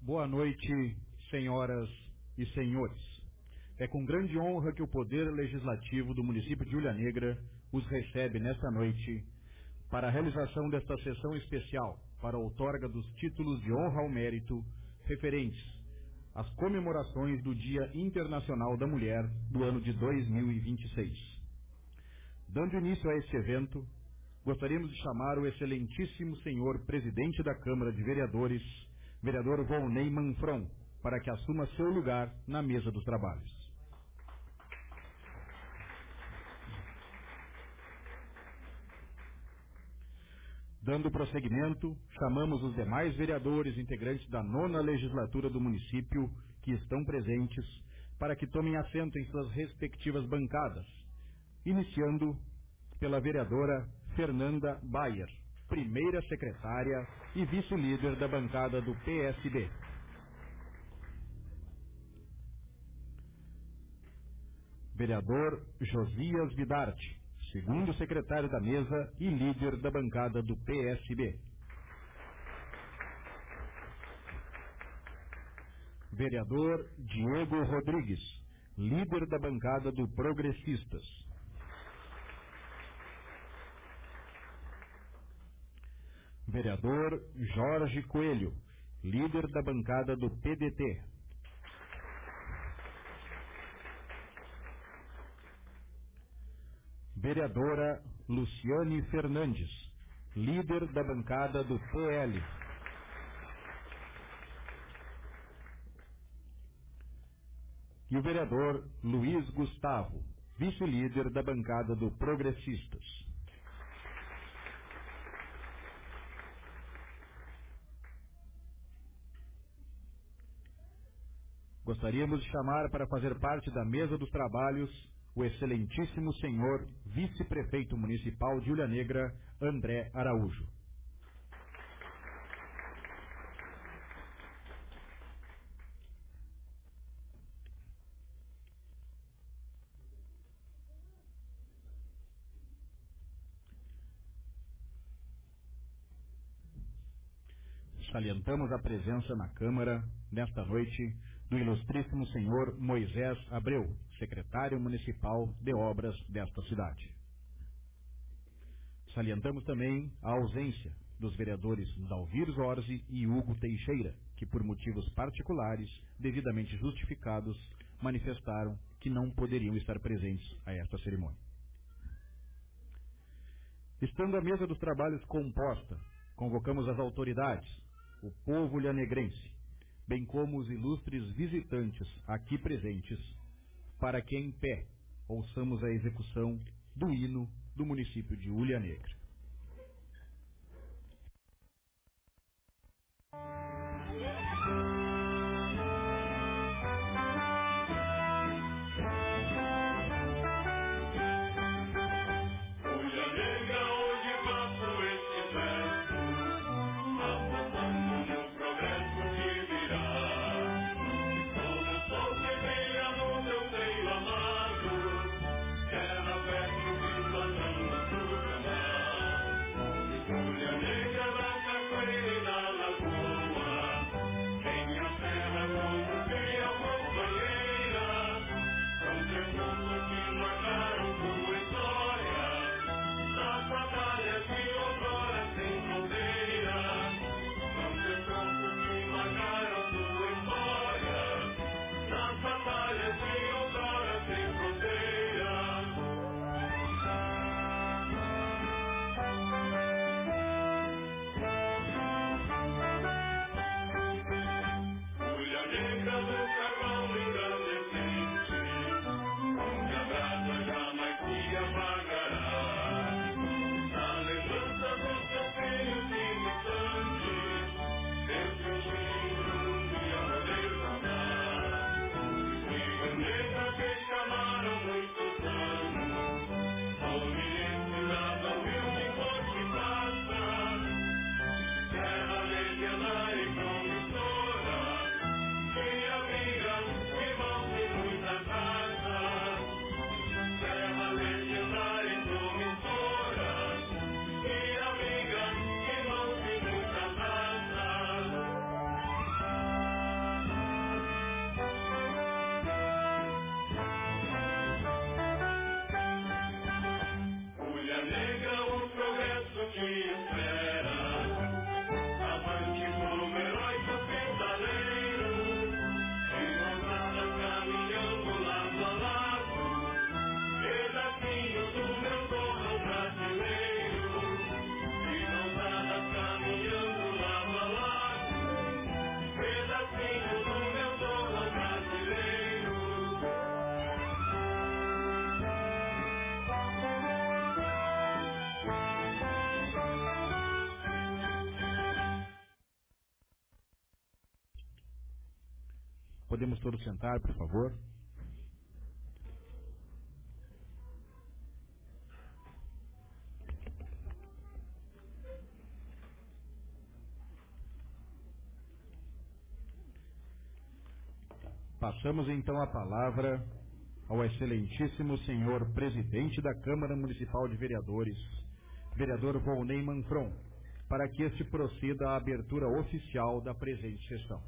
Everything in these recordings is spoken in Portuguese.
Boa noite, senhoras e senhores. É com grande honra que o Poder Legislativo do município de Hulha Negra os recebe nesta noite para a realização desta sessão especial para a outorga dos títulos de honra ao mérito referentes às comemorações do Dia Internacional da Mulher do ano de 2026. Dando início a este evento, gostaríamos de chamar o excelentíssimo senhor presidente da Câmara de Vereadores, vereador Volney Manfron, para que assuma seu lugar na mesa dos trabalhos. Dando prosseguimento, chamamos os demais vereadores integrantes da 9ª legislatura do município que estão presentes para que tomem assento em suas respectivas bancadas, iniciando pela vereadora Fernanda Bayer, primeira secretária e vice-líder da bancada do PSB. Vereador Josias Vidarte, segundo secretário da mesa e líder da bancada do PSB. Vereador Diego Rodrigues, líder da bancada do Progressistas. Vereador Jorge Coelho, líder da bancada do PDT. Vereadora Luciane Fernandes, líder da bancada do PL. E o vereador Luiz Gustavo, vice-líder da bancada do Progressistas. Gostaríamos de chamar para fazer parte da mesa dos trabalhos o excelentíssimo senhor vice-prefeito municipal de Hulha Negra, André Araújo. Salientamos a presença na Câmara, nesta noite, do ilustríssimo senhor Moisés Abreu, secretário municipal de obras desta cidade. Salientamos também a ausência dos vereadores Dalvir Zorzi e Hugo Teixeira, que por motivos particulares, devidamente justificados, manifestaram que não poderiam estar presentes a esta cerimônia. Estando a mesa dos trabalhos composta, convocamos as autoridades, o povo hulhanegrense, bem como os ilustres visitantes aqui presentes, para que em pé ouçamos a execução do hino do município de Hulha Negra. Quer na festa, o Cristo andando no programa. Podemos todos sentar, por favor. Passamos então a palavra ao excelentíssimo senhor presidente da Câmara Municipal de Vereadores, vereador Volney Manfron, para que este proceda à abertura oficial da presente sessão.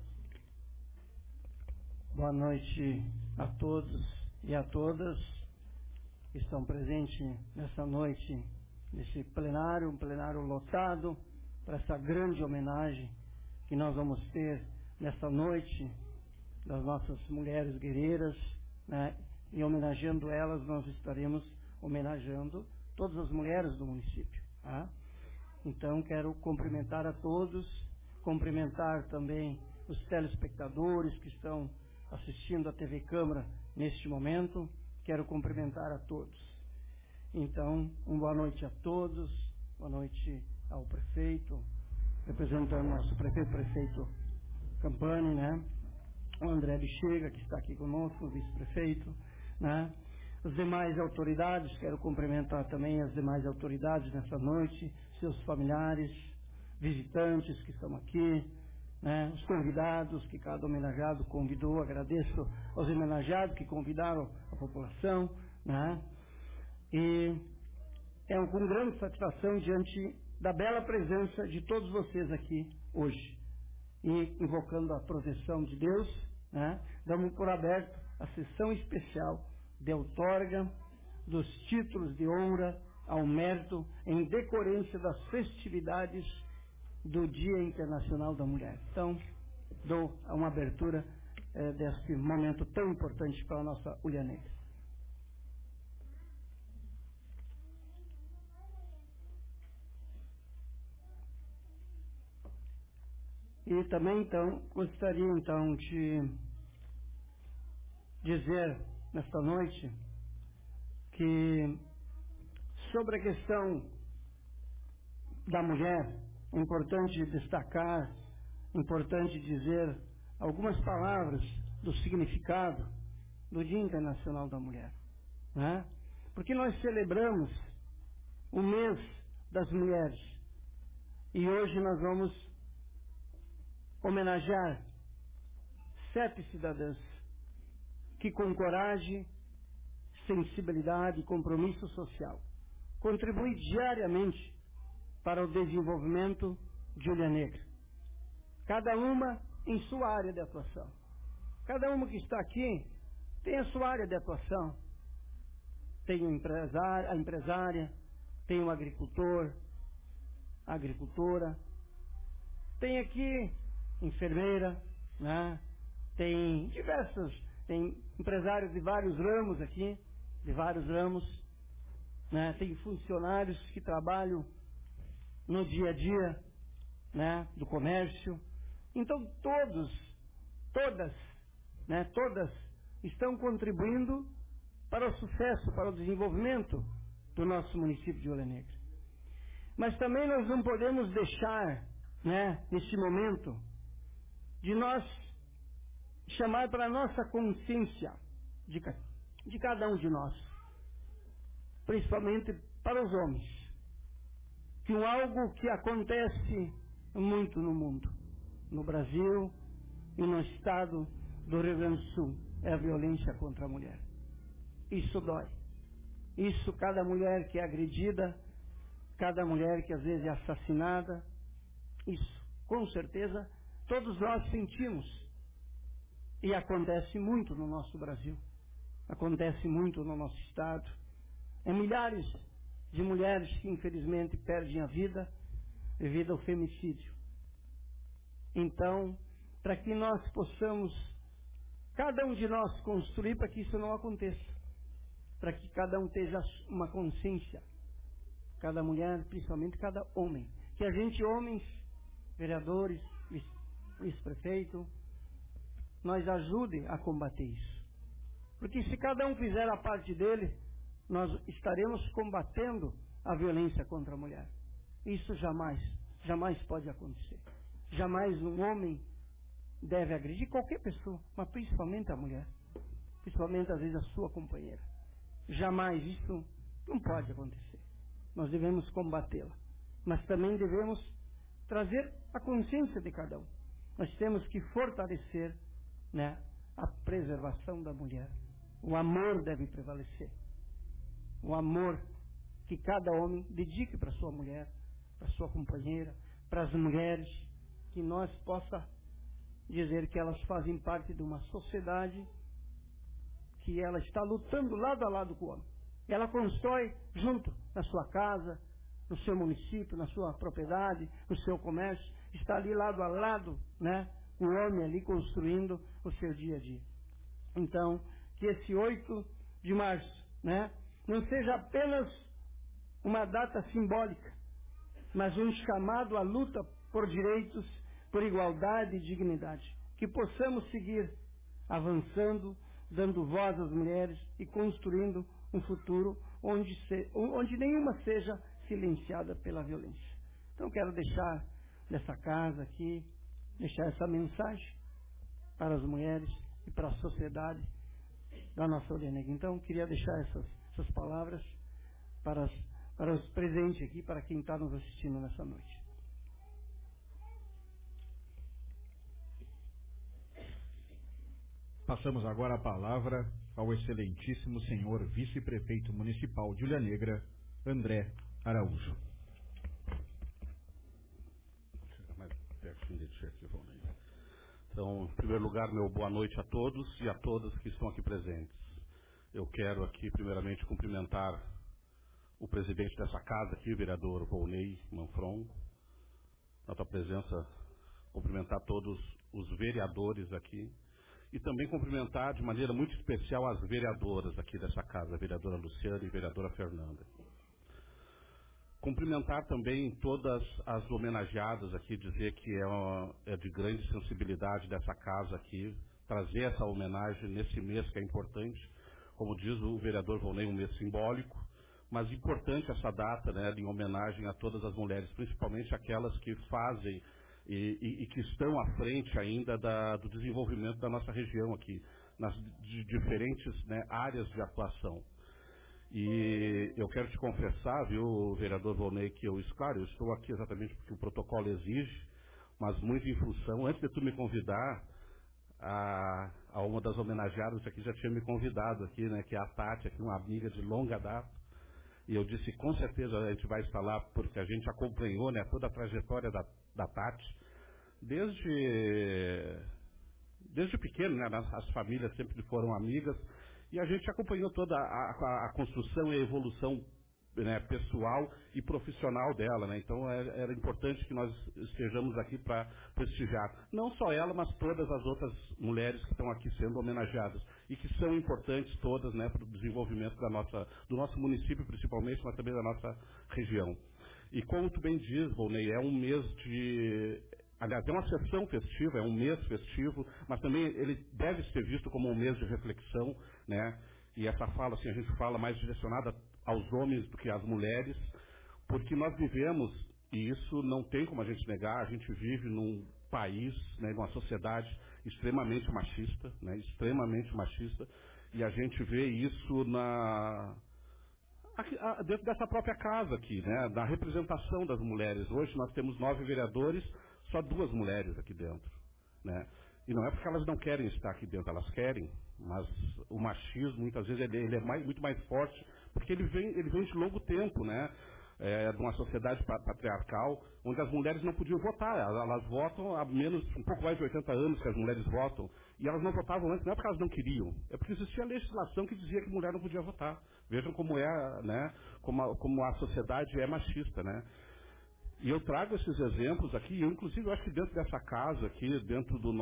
Boa noite a todos e a todas que estão presentes nessa noite, nesse plenário, um plenário lotado, para essa grande homenagem que nós vamos ter nessa noite das nossas mulheres guerreiras, né? E homenageando elas, nós estaremos homenageando todas as mulheres do município, tá? Então, quero cumprimentar a todos, cumprimentar também os telespectadores que estão assistindo a TV Câmara neste momento. Quero cumprimentar a todos. Então, uma boa noite a todos, boa noite ao prefeito, representando nosso prefeito Campani, né? O André Bichega, que está aqui conosco, o vice-prefeito, né? As demais autoridades, quero cumprimentar também as demais autoridades nessa noite, seus familiares, visitantes que estão aqui, né? Os convidados que cada homenageado convidou, agradeço aos homenageados que convidaram a população, né? E é com grande satisfação diante da bela presença de todos vocês aqui hoje. E invocando a proteção de Deus, né? Damos por aberto a sessão especial de outorga dos títulos de honra ao mérito em decorrência das festividades do Dia Internacional da Mulher. Então, dou uma abertura desse momento tão importante para a nossa Ulha Negra. E também, então, gostaria, então, de dizer, nesta noite, que sobre a questão da mulher, é importante destacar, importante dizer algumas palavras do significado do Dia Internacional da Mulher, né? Porque nós celebramos o mês das mulheres e hoje nós vamos homenagear 7 cidadãs que com coragem, sensibilidade e compromisso social contribuem diariamente para o desenvolvimento de Ulha Negra. Cada uma em sua área de atuação. Cada uma que está aqui tem a sua área de atuação. Tem a empresária, tem o agricultor, a agricultora, tem aqui enfermeira, né? Tem empresários de vários ramos aqui, né? Tem funcionários que trabalham no dia a dia, né? Do comércio. Então todas estão contribuindo para o sucesso, para o desenvolvimento do nosso município de Ulha Negra. Mas também nós não podemos deixar, né, neste momento, de nós chamar para a nossa consciência de cada um de nós, principalmente para os homens, que algo que acontece muito no mundo, no Brasil e no estado do Rio Grande do Sul, é a violência contra a mulher. Isso dói. Isso, cada mulher que é agredida, cada mulher que às vezes é assassinada, isso, com certeza, todos nós sentimos. E acontece muito no nosso Brasil. Acontece muito no nosso estado. É milhares de mulheres que infelizmente perdem a vida devido ao feminicídio. Então, para que nós possamos, cada um de nós, construir para que isso não aconteça. Para que cada um tenha uma consciência. Cada mulher, principalmente cada homem. Que a gente, homens, vereadores, vice-prefeito, nós ajude a combater isso. Porque se cada um fizer a parte dele, nós estaremos combatendo a violência contra a mulher. Isso jamais pode acontecer. Jamais um homem deve agredir qualquer pessoa, mas principalmente a mulher, principalmente às vezes a sua companheira. Jamais isso não pode acontecer. Nós devemos combatê-la, mas também devemos trazer a consciência de cada um. Nós temos que fortalecer, né, a preservação da mulher. O amor deve prevalecer. O amor que cada homem dedique para sua mulher, para sua companheira, para as mulheres, que nós possa dizer que elas fazem parte de uma sociedade que ela está lutando lado a lado com o homem. Ela constrói junto na sua casa, no seu município, na sua propriedade, no seu comércio, está ali lado a lado, né, o homem ali construindo o seu dia a dia. Então, que esse 8 de março, né, não seja apenas uma data simbólica, mas um chamado à luta por direitos, por igualdade e dignidade. Que possamos seguir avançando, dando voz às mulheres e construindo um futuro onde nenhuma seja silenciada pela violência. Então quero deixar nessa casa aqui, deixar essa mensagem para as mulheres e para a sociedade da nossa Ovelha Negra. Então queria deixar essas palavras para os presentes aqui, para quem está nos assistindo nessa noite. Passamos agora a palavra ao excelentíssimo senhor vice-prefeito municipal de Ilha Negra, André Araújo. Chega mais pertinho de ti aqui, Valnei. Então, em primeiro lugar, meu boa noite a todos e a todas que estão aqui presentes. Eu quero aqui, primeiramente, cumprimentar o presidente dessa casa aqui, o vereador Volney Manfron, na tua presença, cumprimentar todos os vereadores aqui, e também cumprimentar de maneira muito especial as vereadoras aqui dessa casa, a vereadora Luciana e a vereadora Fernanda. Cumprimentar também todas as homenageadas aqui, dizer que é de grande sensibilidade dessa casa aqui, trazer essa homenagem nesse mês que é importante, como diz o vereador Volney, um mês simbólico, mas importante essa data, né, em homenagem a todas as mulheres, principalmente aquelas que fazem e que estão à frente ainda do desenvolvimento da nossa região aqui, nas diferentes, né, áreas de atuação. E eu quero te confessar, viu, vereador Volney, que eu estou aqui exatamente porque o protocolo exige, mas muito em função, antes de tu me convidar, a uma das homenageadas aqui já tinha me convidado aqui, né, que é a Tati, aqui, uma amiga de longa data, e eu disse, com certeza a gente vai estar lá, porque a gente acompanhou, né, toda a trajetória da Tati, desde pequeno, né, as famílias sempre foram amigas, e a gente acompanhou toda a construção e a evolução, né, pessoal e profissional dela, né? Então era importante que nós estejamos aqui para prestigiar, não só ela, mas todas as outras mulheres que estão aqui sendo homenageadas, e que são importantes todas, né, para o desenvolvimento do nosso município principalmente, mas também da nossa região. E como tu bem diz, Volney, é um mês aliás, é uma sessão festiva, é um mês festivo, mas também ele deve ser visto como um mês de reflexão, né? E essa fala, assim, a gente fala mais direcionada aos homens do que às mulheres, porque nós vivemos, e isso não tem como a gente negar, a gente vive num país, né, numa sociedade extremamente machista, né? Extremamente machista, e a gente vê isso dentro dessa própria casa aqui, né? Da representação das mulheres. Hoje nós temos 9 vereadores, só 2 mulheres aqui dentro, né? E não é porque elas não querem estar aqui dentro, elas querem, mas o machismo, muitas vezes, ele é muito mais forte, porque ele vem de longo tempo, né? De uma sociedade patriarcal, onde as mulheres não podiam votar. Elas votam há um pouco mais de 80 anos que as mulheres votam, e elas não votavam antes, não é porque elas não queriam, é porque existia legislação que dizia que mulher não podia votar. Vejam como né? Como a sociedade é machista, né? E eu trago esses exemplos aqui, eu inclusive acho que dentro dessa casa aqui, dentro do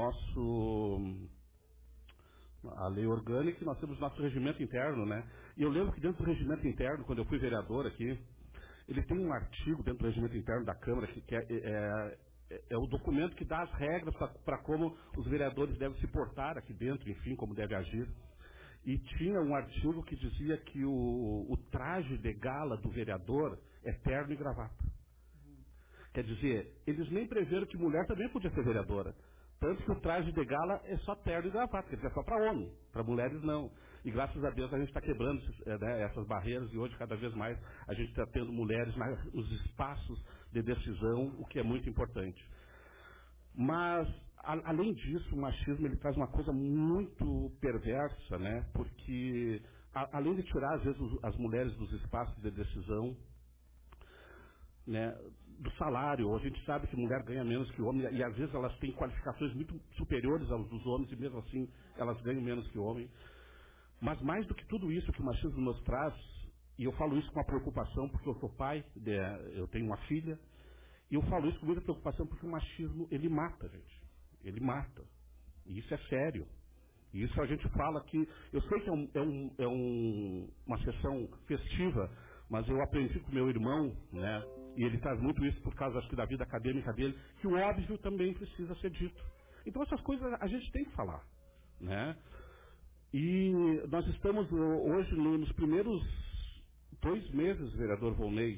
a lei orgânica, nós temos nosso regimento interno, né? E eu lembro que dentro do regimento interno, quando eu fui vereador aqui, ele tem um artigo dentro do regimento interno da Câmara, que é o documento que dá as regras para como os vereadores devem se portar aqui dentro, enfim, como devem agir. E tinha um artigo que dizia que o traje de gala do vereador é terno e gravata. Quer dizer, eles nem preveram que mulher também podia ser vereadora. Tanto que o traje de gala é só terno e gravata, quer dizer, é só para homem, para mulheres não. E graças a Deus a gente está quebrando essas barreiras, e hoje cada vez mais a gente está tendo mulheres nos espaços de decisão, o que é muito importante. Mas, além disso, o machismo ele traz uma coisa muito perversa, né? Porque, além de tirar, às vezes, as mulheres dos espaços de decisão, né, do salário, a gente sabe que mulher ganha menos que homem, e às vezes elas têm qualificações muito superiores aos dos homens, e mesmo assim elas ganham menos que homem. Mas mais do que tudo isso que o machismo nos traz, e eu falo isso com uma preocupação porque eu sou pai, eu tenho uma filha, e eu falo isso com muita preocupação porque o machismo, ele mata, gente. Ele mata. E isso é sério. E isso a gente fala que, eu sei que é uma sessão festiva, mas eu aprendi com meu irmão, né, e ele traz muito isso por causa, acho que, da vida acadêmica dele, que o óbvio também precisa ser dito. Então essas coisas a gente tem que falar, né? E nós estamos hoje nos primeiros 2 meses, vereador Volney,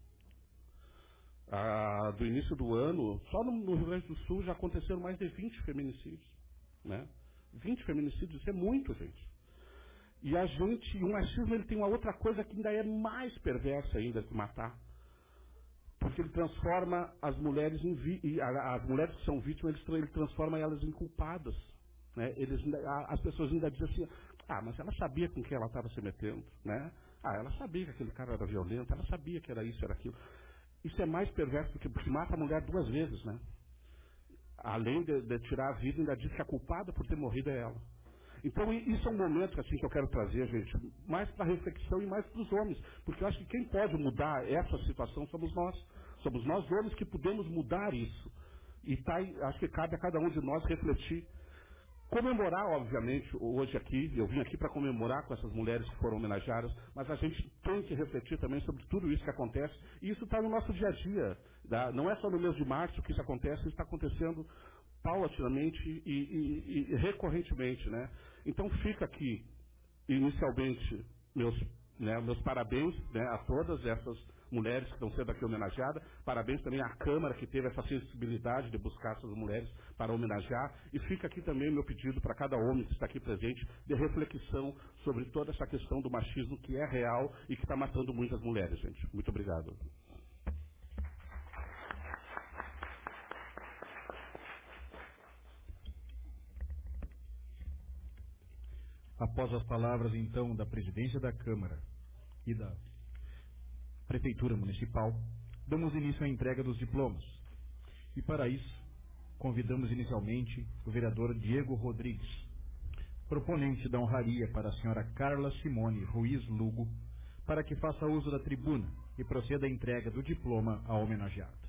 do início do ano, só no Rio Grande do Sul já aconteceram mais de 20 feminicídios, né? 20 feminicídios, isso é muito, gente. E o machismo ele tem uma outra coisa que ainda é mais perversa ainda que matar. Porque ele transforma as mulheres as mulheres que são vítimas, ele transforma elas em culpadas. Né? As pessoas ainda dizem assim, mas ela sabia com quem ela estava se metendo. Né? Ela sabia que aquele cara era violento, ela sabia que era isso, era aquilo. Isso é mais perverso porque mata a mulher 2 vezes. Né? Além de tirar a vida, ainda diz que a culpada por ter morrido é ela. Então, isso é um momento assim, que eu quero trazer, gente, mais para reflexão e mais para os homens. Porque eu acho que quem pode mudar essa situação somos nós. Somos nós homens que podemos mudar isso. E acho que cabe a cada um de nós refletir. Comemorar, obviamente, hoje aqui, eu vim aqui para comemorar com essas mulheres que foram homenageadas, mas a gente tem que refletir também sobre tudo isso que acontece, e isso está no nosso dia a dia. Não é só no mês de março que isso acontece, isso está acontecendo paulatinamente e recorrentemente, né? Então fica aqui, inicialmente, meus parabéns, né, a todas essas mulheres que estão sendo aqui homenageadas. Parabéns também à Câmara que teve essa sensibilidade de buscar essas mulheres para homenagear. E fica aqui também o meu pedido para cada homem que está aqui presente de reflexão sobre toda essa questão do machismo que é real e que está matando muitas mulheres, gente. Muito obrigado. Após as palavras, então, da presidência da Câmara e da Prefeitura Municipal, damos início à entrega dos diplomas. E para isso, convidamos inicialmente o vereador Diego Rodrigues, proponente da honraria para a senhora Carla Simone Ruiz Lugo, para que faça uso da tribuna e proceda à entrega do diploma à homenageada.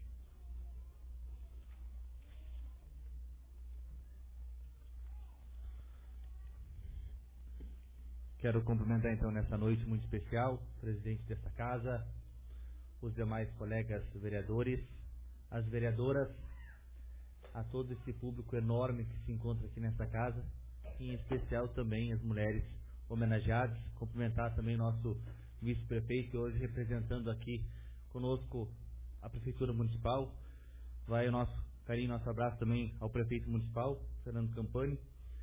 Quero cumprimentar então nessa noite muito especial o presidente desta casa, os demais colegas vereadores, as vereadoras, a todo esse público enorme que se encontra aqui nesta casa, em especial também as mulheres homenageadas. Cumprimentar também nosso vice-prefeito, hoje representando aqui conosco a Prefeitura Municipal. Vai o nosso carinho, nosso abraço também ao prefeito municipal, Fernando Campani.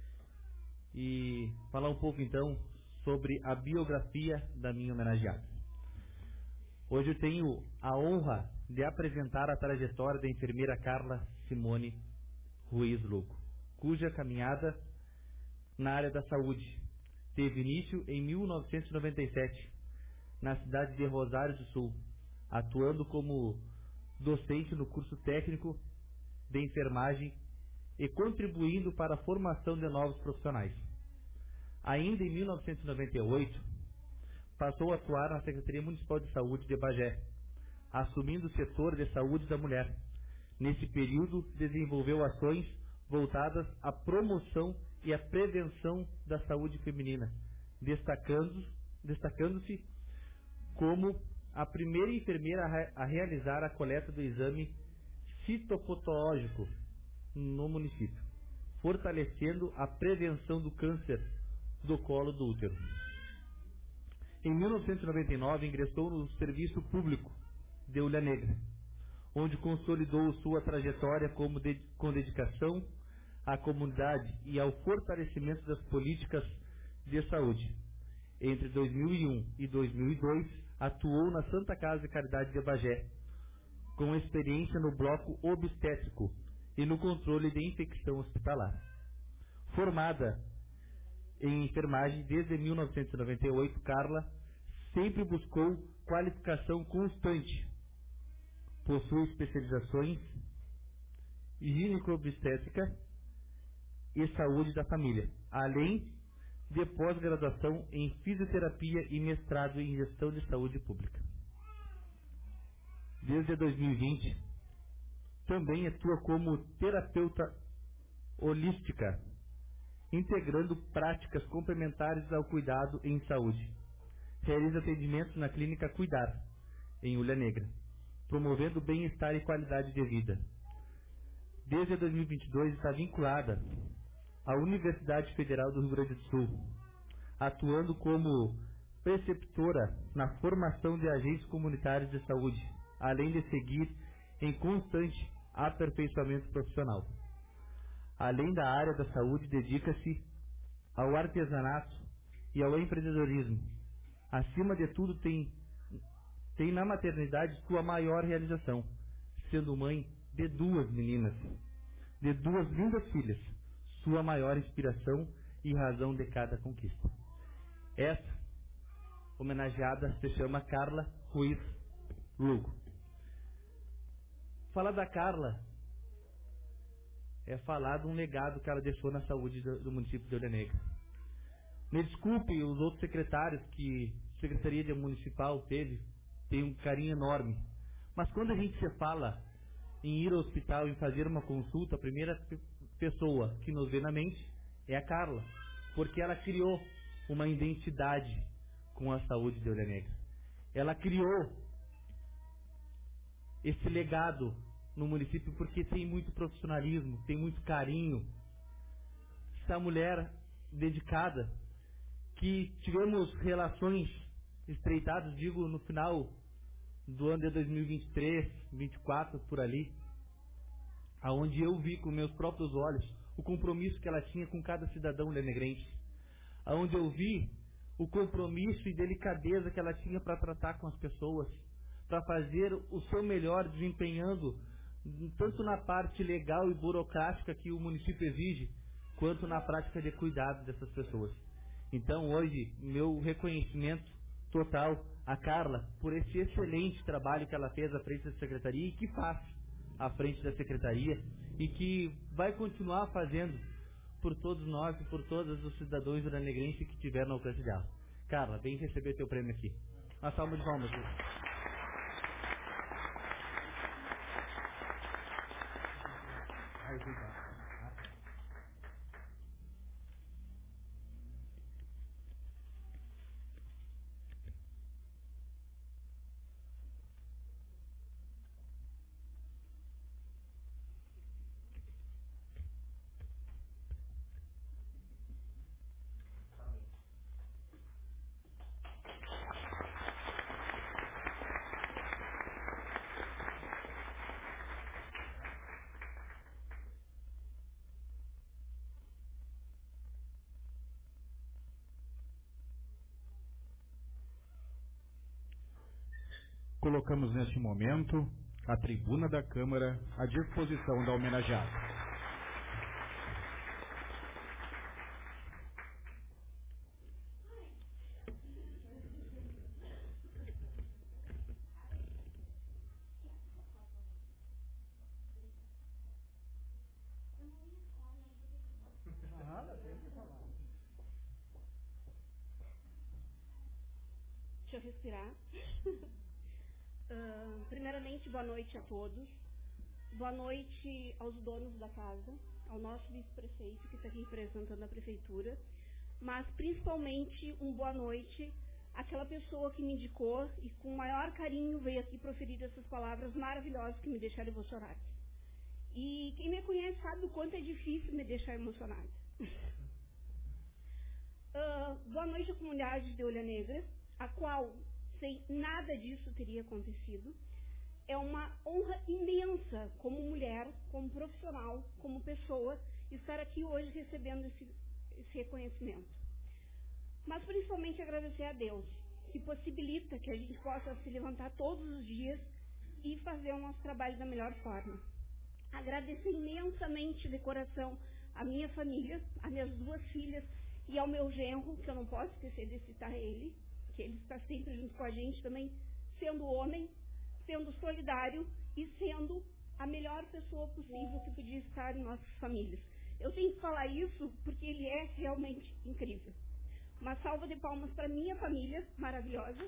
E falar um pouco então sobre a biografia da minha homenageada. Hoje eu tenho a honra de apresentar a trajetória da enfermeira Carla Simone Ruiz Lugo, cuja caminhada na área da saúde teve início em 1997, na cidade de Rosário do Sul, atuando como docente no curso técnico de enfermagem e contribuindo para a formação de novos profissionais. Ainda em 1998, passou a atuar na Secretaria Municipal de Saúde de Bagé, assumindo o setor de saúde da mulher. Nesse período, desenvolveu ações voltadas à promoção e à prevenção da saúde feminina, destacando-se como a primeira enfermeira a realizar a coleta do exame citopatológico no município, fortalecendo a prevenção do câncer do colo do útero. Em 1999, ingressou no Serviço Público de Ulha Negra, onde consolidou sua trajetória com dedicação, à comunidade e ao fortalecimento das políticas de saúde. Entre 2001 e 2002, atuou na Santa Casa de Caridade de Bagé, com experiência no bloco obstétrico e no controle de infecção hospitalar. Formada em enfermagem desde 1998, Carla sempre buscou qualificação constante. Possui especializações em gineco-obstétrica e saúde da família, além de pós-graduação em fisioterapia e mestrado em gestão de saúde pública. Desde 2020, também atua como terapeuta holística, integrando práticas complementares ao cuidado em saúde. Realiza atendimentos na clínica Cuidar, em Ulha Negra, promovendo bem-estar e qualidade de vida. Desde 2022 está vinculada à Universidade Federal do Rio Grande do Sul, atuando como preceptora na formação de agentes comunitários de saúde, além de seguir em constante aperfeiçoamento profissional. Além da área da saúde, dedica-se ao artesanato e ao empreendedorismo. Acima de tudo, tem na maternidade sua maior realização, sendo mãe de 2 meninas, de 2 lindas filhas, sua maior inspiração e razão de cada conquista. Essa homenageada se chama Carla Ruiz Lugo. Falar da Carla é falar de um legado que ela deixou na saúde do município de Ulha Negra. Me desculpe os outros secretários que a Secretaria Municipal teve, tem um carinho enorme. Mas quando a gente se fala em ir ao hospital e fazer uma consulta, a primeira pessoa que nos vê na mente é a Carla, porque ela criou uma identidade com a saúde de Ulha Negra. Ela criou esse legado no município porque tem muito profissionalismo, tem muito carinho. Essa mulher dedicada, que tivemos relações estreitadas, digo, no final do ano de 2023, 2024, por ali, aonde eu vi com meus próprios olhos o compromisso que ela tinha com cada cidadão ulhanegrense, aonde eu vi o compromisso e delicadeza que ela tinha para tratar com as pessoas, para fazer o seu melhor, desempenhando tanto na parte legal e burocrática que o município exige, quanto na prática de cuidado dessas pessoas. Então hoje, meu reconhecimento total a Carla por esse excelente trabalho que ela fez à frente da Secretaria e que faz à frente da Secretaria e que vai continuar fazendo por todos nós e por todos os cidadãos uranegrenses que tiveram alcance dela. Carla, vem receber teu prêmio aqui. Uma salva de palmas. Colocamos neste momento a tribuna da Câmara à disposição da homenageada. Deixa eu respirar. Primeiramente, boa noite a todos. Boa noite aos donos da casa, ao nosso vice-prefeito que está aqui representando a prefeitura, mas principalmente boa noite àquela pessoa que me indicou e com o maior carinho veio aqui proferir essas palavras maravilhosas que me deixaram emocionada. E quem me conhece sabe o quanto é difícil me deixar emocionada. Boa noite à comunidade de Ulha Negra, a qual, sem nada disso teria acontecido. É uma honra imensa como mulher, como profissional, como pessoa, estar aqui hoje recebendo esse reconhecimento. Mas principalmente agradecer a Deus, que possibilita que a gente possa se levantar todos os dias e fazer o nosso trabalho da melhor forma. Agradecer imensamente de coração a minha família, as minhas 2 filhas e ao meu genro, que eu não posso esquecer de citar ele, que ele está sempre junto com a gente também, sendo homem, sendo solidário e sendo a melhor pessoa possível que podia estar em nossas famílias. Eu tenho que falar isso porque ele é realmente incrível. Uma salva de palmas para minha família, maravilhosa.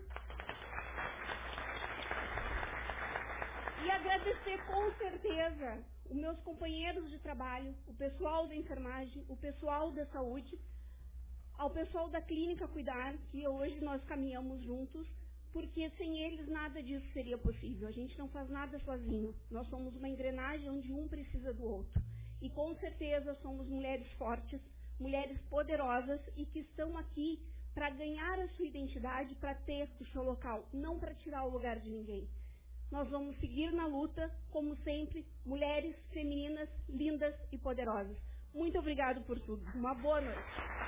E agradecer com certeza os meus companheiros de trabalho, o pessoal da enfermagem, o pessoal da saúde, ao pessoal da clínica Cuidar, que hoje nós caminhamos juntos, porque sem eles nada disso seria possível. A gente não faz nada sozinho. Nós somos uma engrenagem onde um precisa do outro. E com certeza somos mulheres fortes, mulheres poderosas e que estão aqui para ganhar a sua identidade, para ter o seu local, não para tirar o lugar de ninguém. Nós vamos seguir na luta, como sempre, mulheres femininas, lindas e poderosas. Muito obrigado por tudo. Uma boa noite.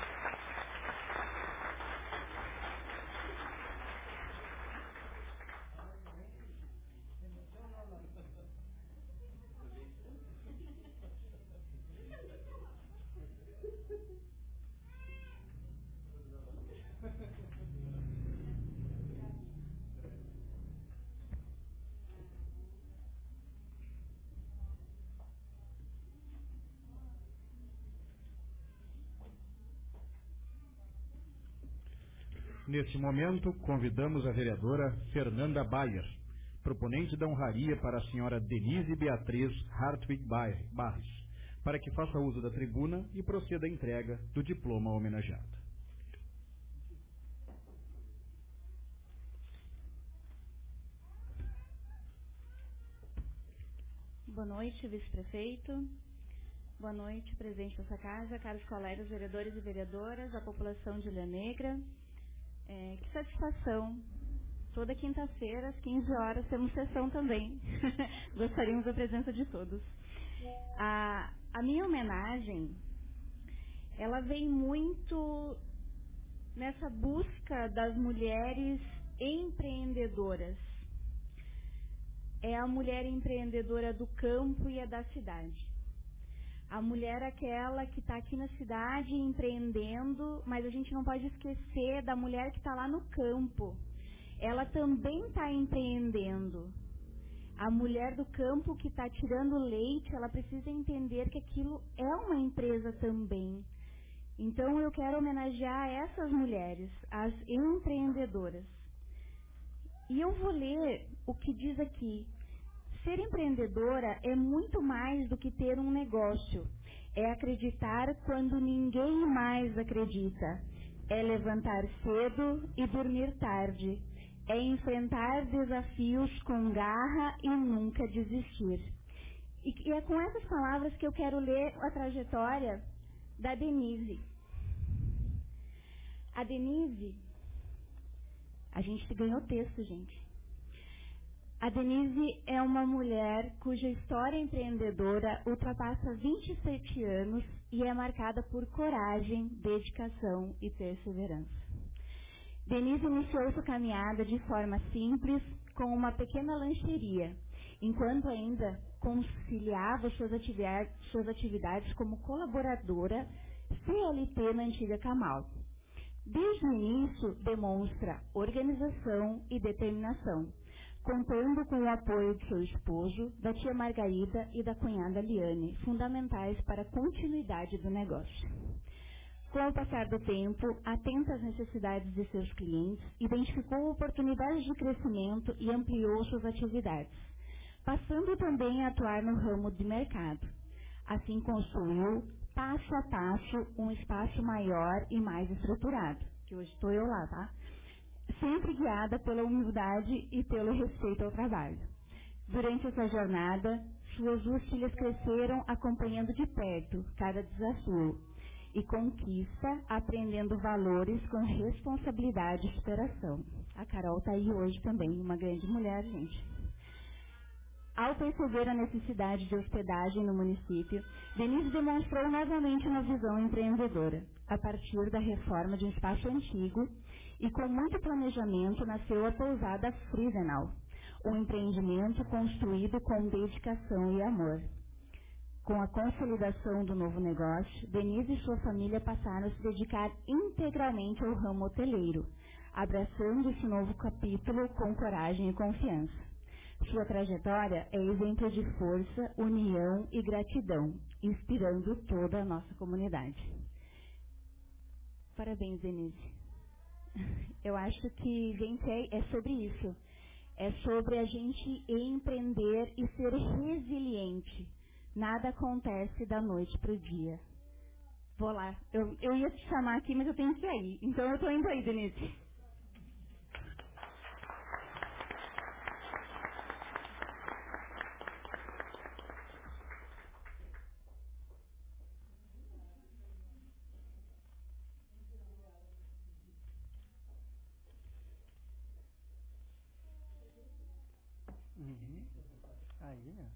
Neste momento, convidamos a vereadora Fernanda Bayer, proponente da honraria para a senhora Denise Beatriz Hartwig Barres, para que faça uso da tribuna e proceda à entrega do diploma homenageado. Boa noite, vice-prefeito. Boa noite, presidente dessa casa, caros colegas vereadores e vereadoras, a população de Ilha Negra. Que satisfação. Toda quinta-feira, às 15 horas, temos sessão também. Gostaríamos da presença de todos. A minha homenagem, ela vem muito nessa busca das mulheres empreendedoras. É a mulher empreendedora do campo e a da cidade. A mulher aquela que está aqui na cidade empreendendo, mas a gente não pode esquecer da mulher que está lá no campo. Ela também está empreendendo. A mulher do campo que está tirando leite, ela precisa entender que aquilo é uma empresa também. Então eu quero homenagear essas mulheres, as empreendedoras. E eu vou ler o que diz aqui. Ser empreendedora é muito mais do que ter um negócio. É acreditar quando ninguém mais acredita. É levantar cedo e dormir tarde. É enfrentar desafios com garra e nunca desistir. E é com essas palavras que eu quero ler a trajetória da Denise. A Denise, a gente ganhou texto, gente. A Denise é uma mulher cuja história empreendedora ultrapassa 27 anos e é marcada por coragem, dedicação e perseverança. Denise iniciou sua caminhada de forma simples, com uma pequena lancheria, enquanto ainda conciliava suas atividades como colaboradora CLT na antiga Camal. Desde o início, demonstra organização e determinação, contando com o apoio de seu esposo, da tia Margarida e da cunhada Liane, fundamentais para a continuidade do negócio. Com o passar do tempo, atenta às necessidades de seus clientes, identificou oportunidades de crescimento e ampliou suas atividades, passando também a atuar no ramo de mercado. Assim construiu, passo a passo, um espaço maior e mais estruturado, que hoje estou eu lá, tá? Sempre guiada pela humildade e pelo respeito ao trabalho. Durante essa jornada, suas 2 filhas cresceram acompanhando de perto cada desafio e conquista, aprendendo valores com responsabilidade e superação. A Carol está aí hoje também, uma grande mulher, gente. Ao perceber a necessidade de hospedagem no município, Denise demonstrou novamente uma visão empreendedora. A partir da reforma de um espaço antigo e com muito planejamento, nasceu a pousada Friedenau, um empreendimento construído com dedicação e amor. Com a consolidação do novo negócio, Denise e sua família passaram a se dedicar integralmente ao ramo hoteleiro, abraçando esse novo capítulo com coragem e confiança. Sua trajetória é exemplo de força, união e gratidão, inspirando toda a nossa comunidade. Parabéns, Denise. Eu acho que, gente, é sobre isso. É sobre a gente empreender e ser resiliente. Nada acontece da noite para o dia. Vou lá. Eu ia te chamar aqui, mas eu tenho que ir. Então eu estou indo aí, Denise. Aí, né?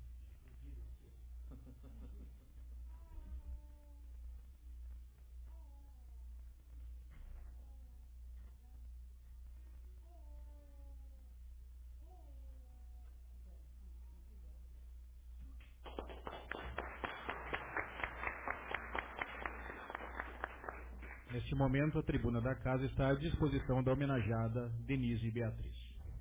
Neste momento, a tribuna da casa está à disposição da homenageada Denise Beatriz.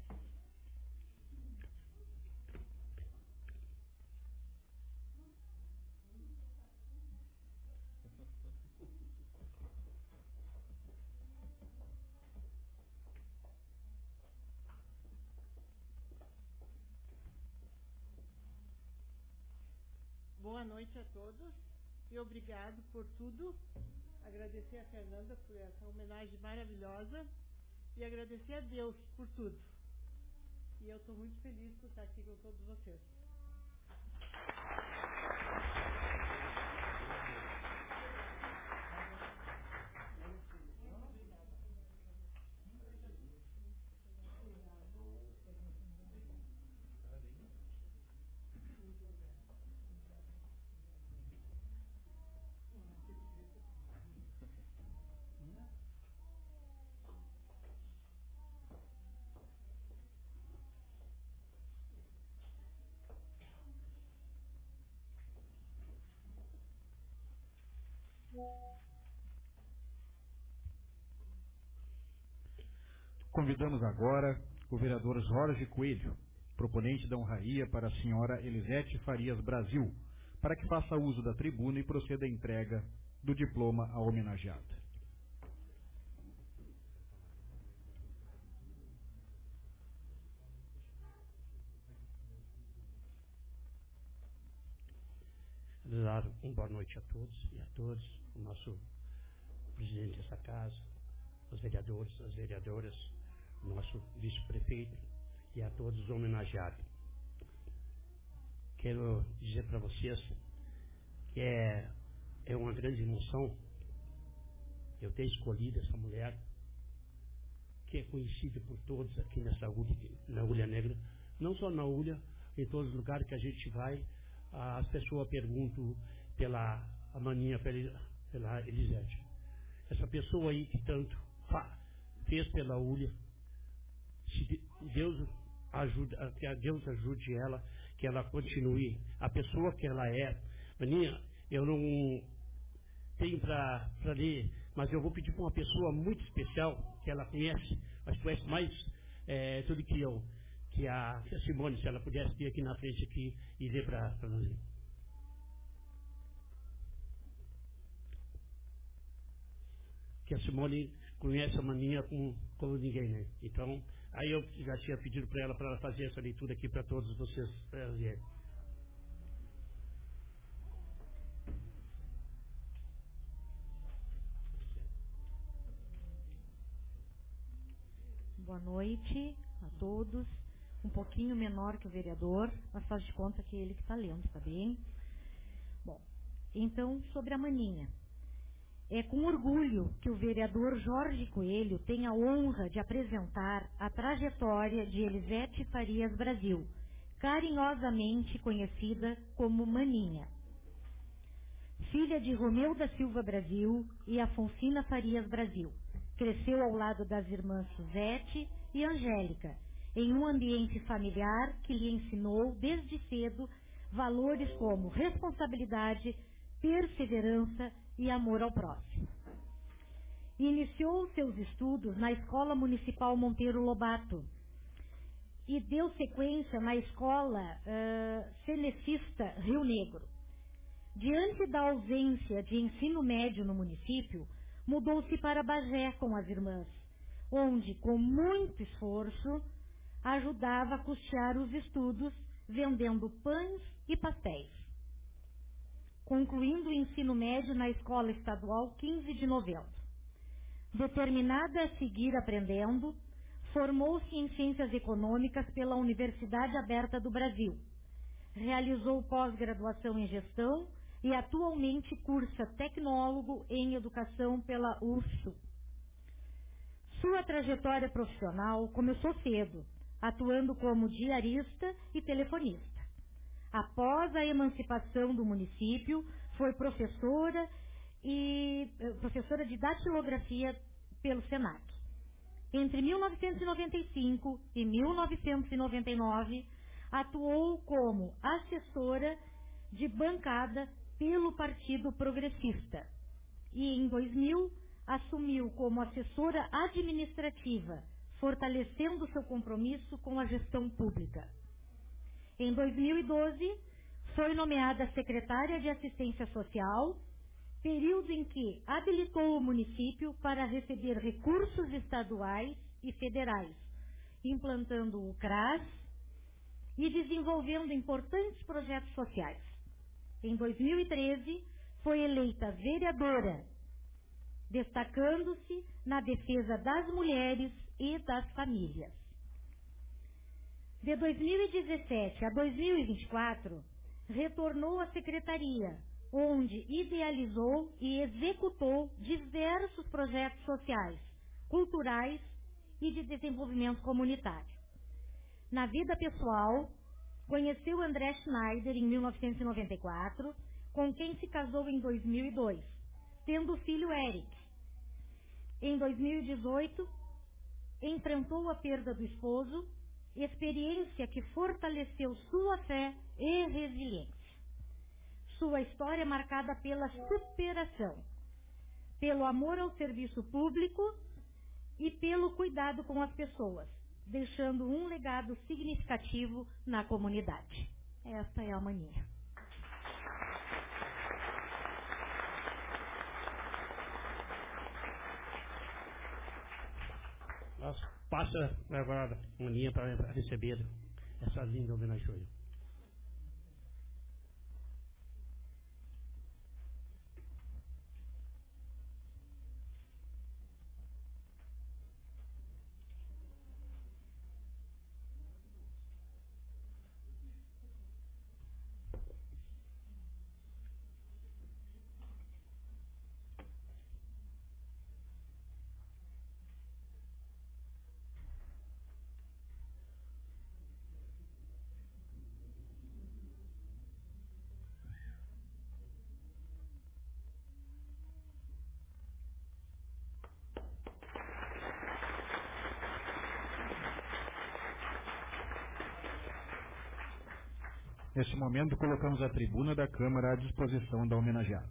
Boa noite a todos e obrigado por tudo. Agradecer a Fernanda por essa homenagem maravilhosa e agradecer a Deus por tudo. E eu estou muito feliz por estar aqui com todos vocês. Convidamos agora o vereador Jorge Coelho, proponente da honraria para a senhora Elisete Farias Brasil, para que faça uso da tribuna e proceda à entrega do diploma à homenageada. Dar uma boa noite a todos e a todas, o nosso presidente dessa casa, os vereadores, as vereadoras, o nosso vice-prefeito e a todos os homenageados. Quero dizer para vocês que é uma grande emoção eu ter escolhido essa mulher, que é conhecida por todos aqui na Ulha Negra, não só na Ulha, em todos os lugares que a gente vai, as pessoas perguntam pela maninha, pela Elisete. Essa pessoa aí que tanto fez pela Ulha, se Deus ajuda, que Deus ajude ela, que ela continue a pessoa que ela é. Maninha, eu não tenho para ler, mas eu vou pedir para uma pessoa muito especial, que ela conhece, mas conhece mais tudo que eu, que a Simone, se ela pudesse vir aqui na frente aqui e ler para nós. Que a Simone conhece a maninha como ninguém, né? Então, aí eu já tinha pedido para ela fazer essa leitura aqui para todos vocês. Boa noite a todos. Um pouquinho menor que o vereador, mas faz de conta que é ele que está lendo, tá bem? Bom, então, sobre a maninha. É com orgulho que o vereador Jorge Coelho tem a honra de apresentar a trajetória de Elisete Farias Brasil, carinhosamente conhecida como Maninha. Filha de Romeu da Silva Brasil e Afonsina Farias Brasil, cresceu ao lado das irmãs Suzete e Angélica, em um ambiente familiar que lhe ensinou desde cedo valores como responsabilidade, perseverança e amor ao próximo. Iniciou seus estudos na Escola Municipal Monteiro Lobato e deu sequência na Escola Cenecista Rio Negro. Diante da ausência de ensino médio no município, mudou-se para Bagé com as irmãs, onde, com muito esforço, ajudava a custear os estudos, vendendo pães e pastéis. Concluindo o ensino médio na Escola Estadual 15 de Novembro. Determinada a seguir aprendendo, formou-se em Ciências Econômicas pela Universidade Aberta do Brasil. Realizou pós-graduação em Gestão e atualmente cursa tecnólogo em Educação pela UFSU. Sua trajetória profissional começou cedo, atuando como diarista e telefonista. Após a emancipação do município, foi professora de datilografia pelo SENAC. Entre 1995 e 1999, atuou como assessora de bancada pelo Partido Progressista e, em 2000, assumiu como assessora administrativa, fortalecendo seu compromisso com a gestão pública. Em 2012, foi nomeada secretária de Assistência Social, período em que habilitou o município para receber recursos estaduais e federais, implantando o CRAS e desenvolvendo importantes projetos sociais. Em 2013, foi eleita vereadora, destacando-se na defesa das mulheres e das famílias. De 2017 a 2024, retornou à secretaria, onde idealizou e executou diversos projetos sociais, culturais e de desenvolvimento comunitário. Na vida pessoal, conheceu André Schneider em 1994, com quem se casou em 2002, tendo o filho Eric. Em 2018, enfrentou a perda do esposo, experiência que fortaleceu sua fé e resiliência. Sua história é marcada pela superação, pelo amor ao serviço público e pelo cuidado com as pessoas, deixando um legado significativo na comunidade. Esta é a Maninha. Passa agora a Maninha para receber essa linda homenagem. Neste momento, colocamos a tribuna da Câmara à disposição da homenageada.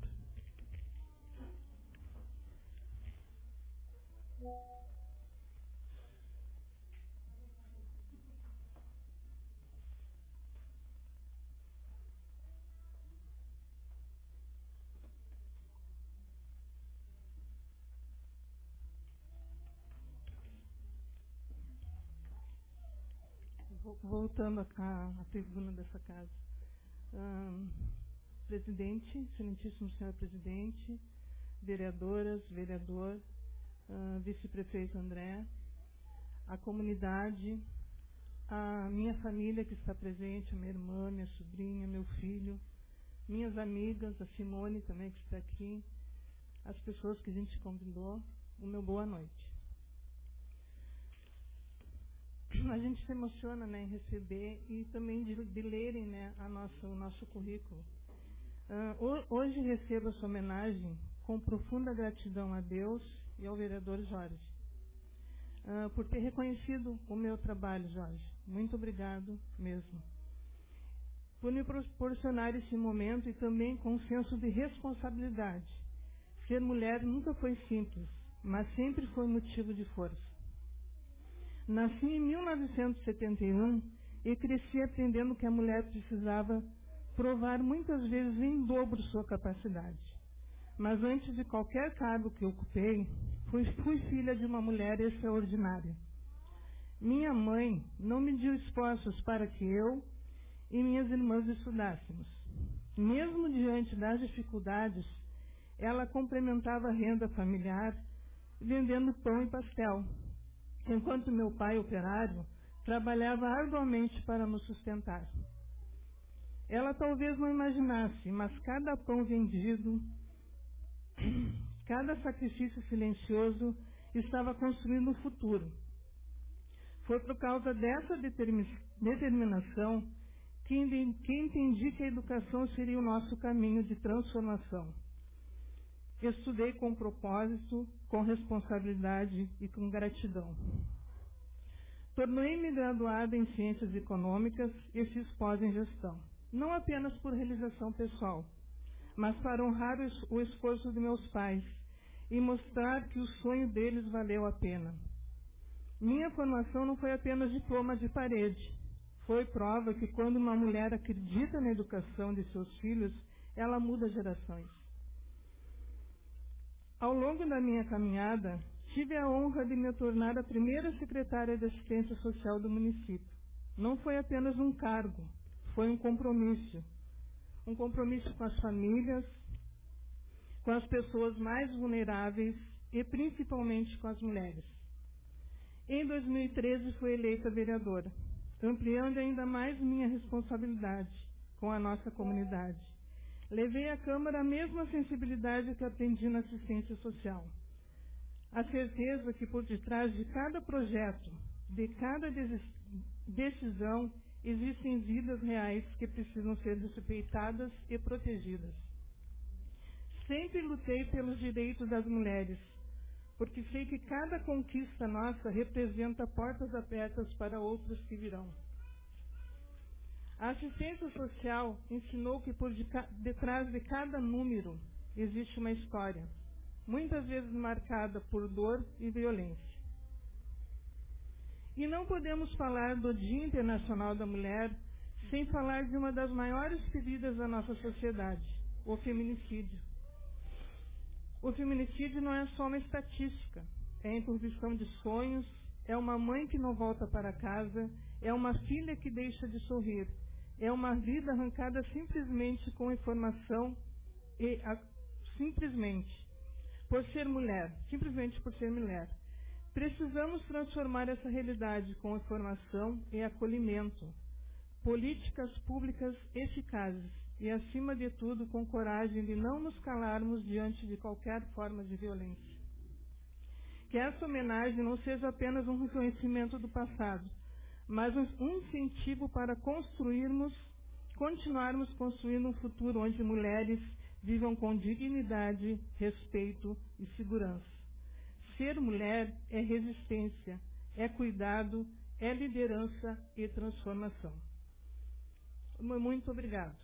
Voltando à tribuna dessa casa. Presidente, excelentíssimo senhor presidente, vereadoras, vereador, vice-prefeito André, a comunidade, a minha família que está presente, a minha irmã, minha sobrinha, meu filho, minhas amigas, a Simone também que está aqui, as pessoas que a gente convidou, o meu boa noite. a gente se emociona, né, em receber e também de lerem, né, o nosso currículo. Hoje recebo essa homenagem com profunda gratidão a Deus e ao vereador Jorge, por ter reconhecido o meu trabalho, Jorge. Muito obrigado mesmo. Por me proporcionar esse momento e também com um senso de responsabilidade. Ser mulher nunca foi simples, mas sempre foi motivo de força. Nasci em 1971 e cresci aprendendo que a mulher precisava provar muitas vezes em dobro sua capacidade. Mas antes de qualquer cargo que ocupei, fui filha de uma mulher extraordinária. Minha mãe não mediu esforços para que eu e minhas irmãs estudássemos. Mesmo diante das dificuldades, ela complementava a renda familiar vendendo pão e pastel, enquanto meu pai, operário, trabalhava arduamente para nos sustentar. Ela talvez não imaginasse, mas cada pão vendido, cada sacrifício silencioso estava construindo um futuro. Foi por causa dessa determinação que entendi que a educação seria o nosso caminho de transformação. Estudei com propósito, com responsabilidade e com gratidão. Tornei-me graduada em Ciências Econômicas e fiz pós em Gestão, não apenas por realização pessoal, mas para honrar o esforço de meus pais e mostrar que o sonho deles valeu a pena. Minha formação não foi apenas diploma de parede, foi prova que quando uma mulher acredita na educação de seus filhos, ela muda gerações. Ao longo da minha caminhada, tive a honra de me tornar a primeira secretária de Assistência Social do município. Não foi apenas um cargo, foi um compromisso. Um compromisso com as famílias, com as pessoas mais vulneráveis e principalmente com as mulheres. Em 2013 fui eleita vereadora, ampliando ainda mais minha responsabilidade com a nossa comunidade. Levei à Câmara a mesma sensibilidade que aprendi na assistência social. A certeza que por detrás de cada projeto, de cada decisão, existem vidas reais que precisam ser respeitadas e protegidas. Sempre lutei pelos direitos das mulheres, porque sei que cada conquista nossa representa portas abertas para outros que virão. A assistência social ensinou que por detrás de cada número existe uma história, muitas vezes marcada por dor e violência. E não podemos falar do Dia Internacional da Mulher sem falar de uma das maiores feridas da nossa sociedade, o feminicídio. O feminicídio não é só uma estatística, é a interrupção de sonhos, é uma mãe que não volta para casa, é uma filha que deixa de sorrir, é uma vida arrancada simplesmente com informação e simplesmente por ser mulher, simplesmente por ser mulher. Precisamos transformar essa realidade com informação e acolhimento, políticas públicas eficazes e, acima de tudo, com coragem de não nos calarmos diante de qualquer forma de violência. Que essa homenagem não seja apenas um reconhecimento do passado, mas um incentivo para continuarmos construindo um futuro onde mulheres vivam com dignidade, respeito e segurança. Ser mulher é resistência, é cuidado, é liderança e transformação. Muito obrigado.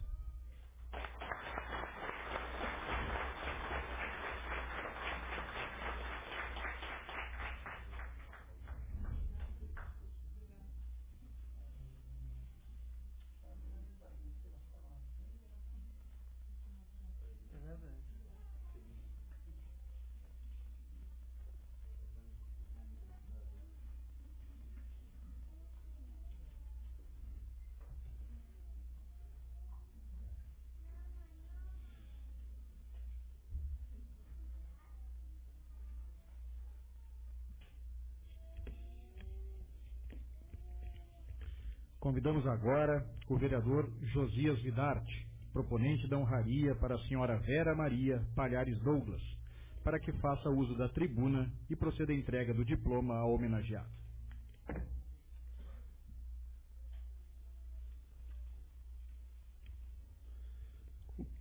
Convidamos agora o vereador Josias Vidarte, proponente da honraria para a senhora Vera Maria Palhares Douglas, para que faça uso da tribuna e proceda à entrega do diploma ao homenageado.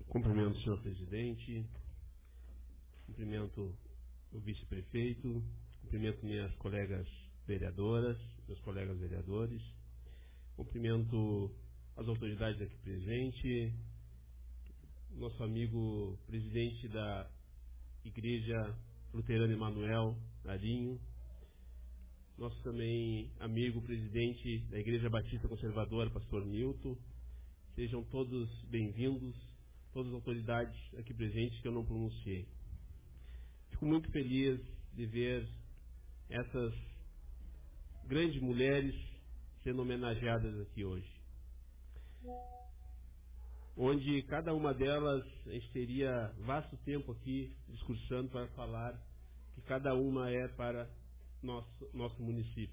Cumprimento o senhor presidente, cumprimento o vice-prefeito, cumprimento minhas colegas vereadoras, meus colegas vereadores, cumprimento as autoridades aqui presentes, nosso amigo presidente da Igreja Luterana Emanuel Arinho, nosso também amigo presidente da Igreja Batista Conservadora, pastor Nilton. Sejam todos bem-vindos, todas as autoridades aqui presentes que eu não pronunciei. Fico muito feliz de ver essas grandes mulheres sendo homenageadas aqui hoje, onde cada uma delas, a gente teria vasto tempo aqui discursando para falar que cada uma é para nosso município.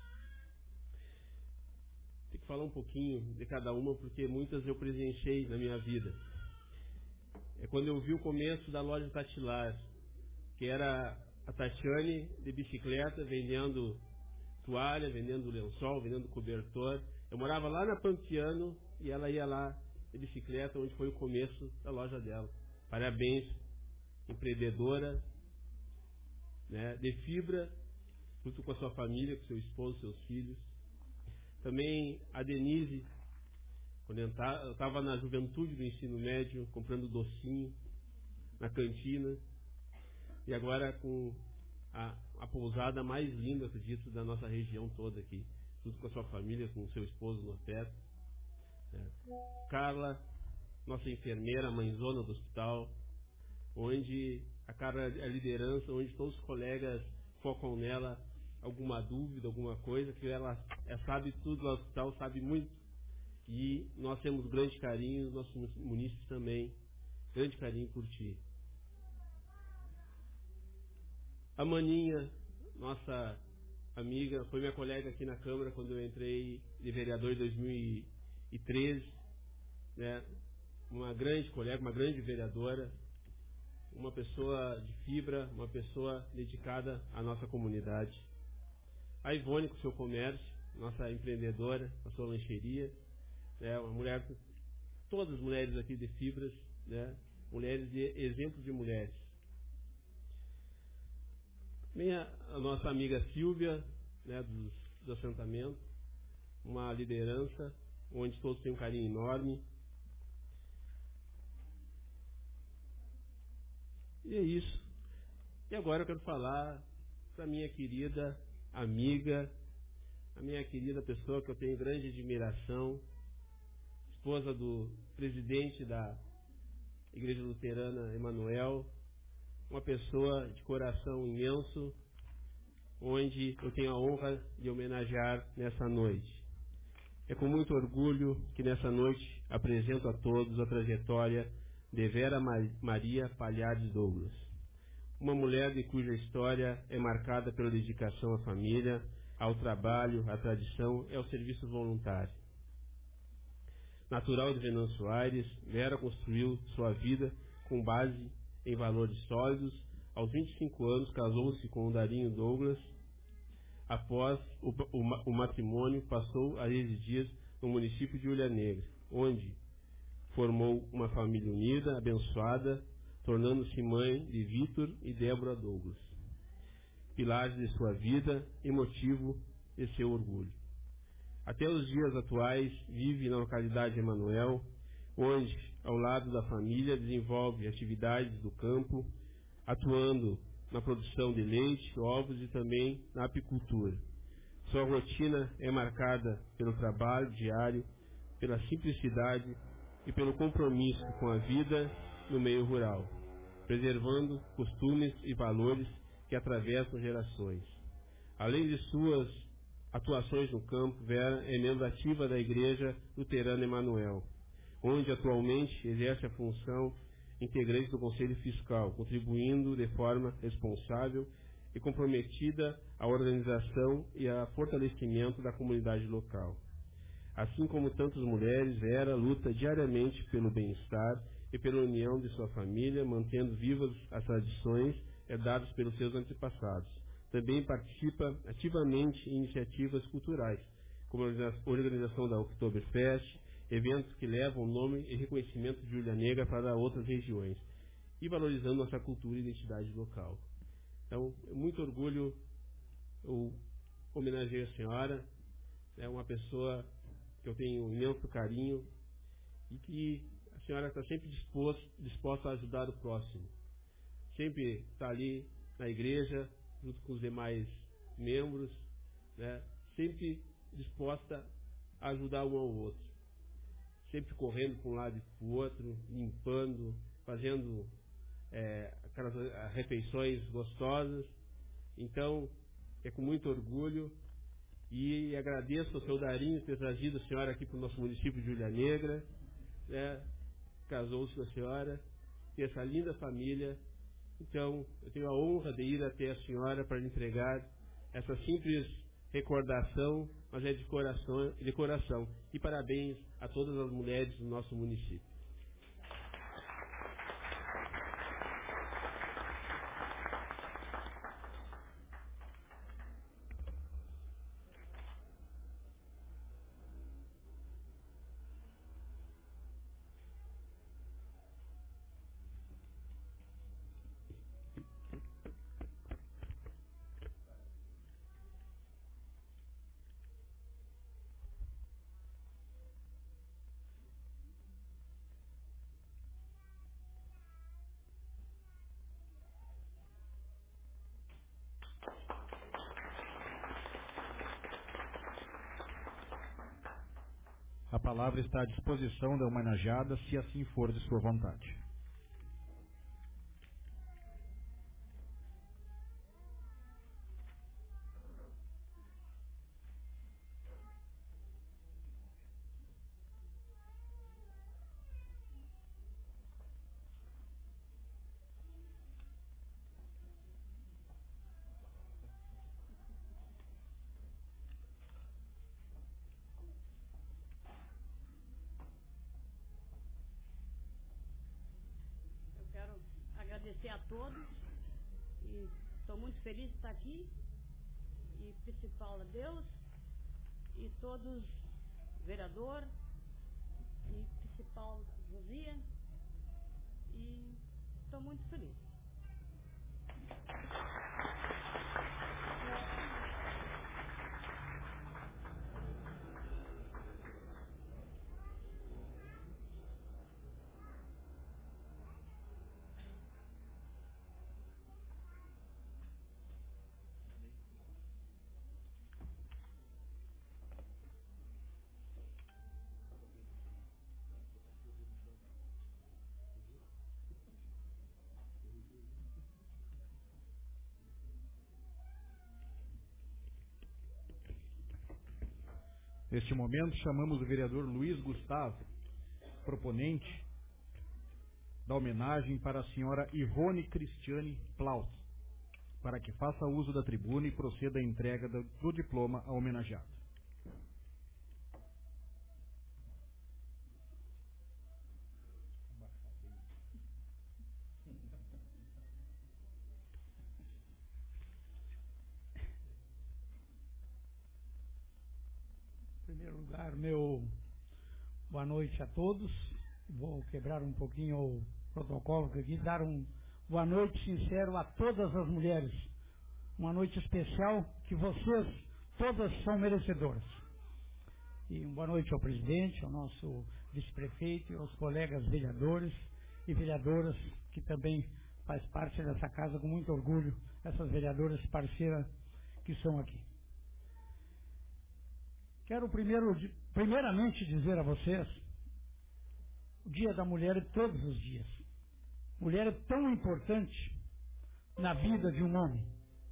Tem que falar um pouquinho de cada uma, porque muitas eu presenciei na minha vida. É quando eu vi o começo da loja Tatilar, que era a Tatiane de bicicleta, vendendo toalha, vendendo lençol, vendendo cobertor. Eu morava lá na Pampiano e ela ia lá de bicicleta, onde foi o começo da loja dela. Parabéns, empreendedora, né, de fibra, junto com a sua família, com seu esposo, seus filhos. Também a Denise, quando eu estava na juventude do ensino médio, comprando docinho na cantina, e agora com a pousada mais linda, acredito, da nossa região toda aqui, junto com a sua família, com o seu esposo no teto. Carla, nossa enfermeira, mãezona do hospital, onde a Carla é a liderança, onde todos os colegas focam nela alguma dúvida, alguma coisa, que ela sabe tudo no hospital, sabe muito. E nós temos grande carinho, nossos munícipes também, grande carinho por ti. A Maninha, nossa amiga, foi minha colega aqui na Câmara quando eu entrei de vereador em 2013, né? Uma grande colega, uma grande vereadora, uma pessoa de fibra, uma pessoa dedicada à nossa comunidade. A Ivone, com o seu comércio, nossa empreendedora, a sua lancheria, né? Uma mulher, todas as mulheres aqui de fibras, né? Mulheres de exemplo de mulheres. Também a nossa amiga Silvia, né, do assentamento, uma liderança onde todos têm um carinho enorme. E é isso. E agora eu quero falar para minha querida amiga, a minha querida pessoa que eu tenho grande admiração, esposa do presidente da Igreja Luterana Emanuel, uma pessoa de coração imenso, onde eu tenho a honra de homenagear nessa noite. É com muito orgulho que nessa noite apresento a todos a trajetória de Vera Maria Palhares Douglas, uma mulher de cuja história é marcada pela dedicação à família, ao trabalho, à tradição e ao serviço voluntário. Natural de Venâncio Aires, Vera construiu sua vida com base em valores sólidos. Aos 25 anos, casou-se com o Darinho Douglas. Após o matrimônio, passou a residir no município de Ulha Negra, onde formou uma família unida, abençoada, tornando-se mãe de Vitor e Débora Douglas, pilares de sua vida e motivo de seu orgulho. Até os dias atuais, vive na localidade de Emanuel, onde, ao lado da família, desenvolve atividades do campo, atuando na produção de leite, ovos e também na apicultura. Sua rotina é marcada pelo trabalho diário, pela simplicidade e pelo compromisso com a vida no meio rural, preservando costumes e valores que atravessam gerações. Além de suas atuações no campo, Vera é membro ativa da Igreja Luterana Emanuel, onde atualmente exerce a função integrante do Conselho Fiscal, contribuindo de forma responsável e comprometida à organização e ao fortalecimento da comunidade local. Assim como tantas mulheres, Vera luta diariamente pelo bem-estar e pela união de sua família, mantendo vivas as tradições herdadas pelos seus antepassados. Também participa ativamente em iniciativas culturais, como a organização da Oktoberfest eventos que levam o nome e reconhecimento de Ilha Negra para outras regiões e valorizando nossa cultura e identidade local. Então, muito orgulho, eu homenageio a senhora, é uma pessoa que eu tenho um imenso carinho e que a senhora está sempre disposta a ajudar o próximo. Sempre está ali na igreja, junto com os demais membros, né, sempre disposta a ajudar um ao outro. Sempre correndo para um lado e para o outro, limpando, fazendo aquelas refeições gostosas. Então, é com muito orgulho e agradeço ao seu Darinho ter trazido a senhora aqui para o nosso município de Ilha Negra, né, casou-se com a senhora, tem essa linda família. Então, eu tenho a honra de ir até a senhora para lhe entregar essa simples recordação, mas é de coração. E parabéns a todas as mulheres do nosso município. A palavra está à disposição da homenageada, se assim for de sua vontade. Agradecer a todos e estou muito feliz de estar aqui e principal a Deus e todos, vereador e principal Josia, e estou muito feliz. Neste momento, chamamos o vereador Luiz Gustavo, proponente da homenagem para a senhora Ivone Cristiane Plaut, para que faça uso da tribuna e proceda à entrega do diploma ao homenageado. Em primeiro lugar, meu boa noite a todos. Vou quebrar um pouquinho o protocolo aqui, dar um boa noite sincero a todas as mulheres. Uma noite especial que vocês todas são merecedoras. E uma boa noite ao presidente, ao nosso vice-prefeito e aos colegas vereadores e vereadoras que também faz parte dessa casa com muito orgulho, essas vereadoras parceiras que são aqui. Quero primeiramente dizer a vocês, o Dia da Mulher é todos os dias. Mulher é tão importante na vida de um homem.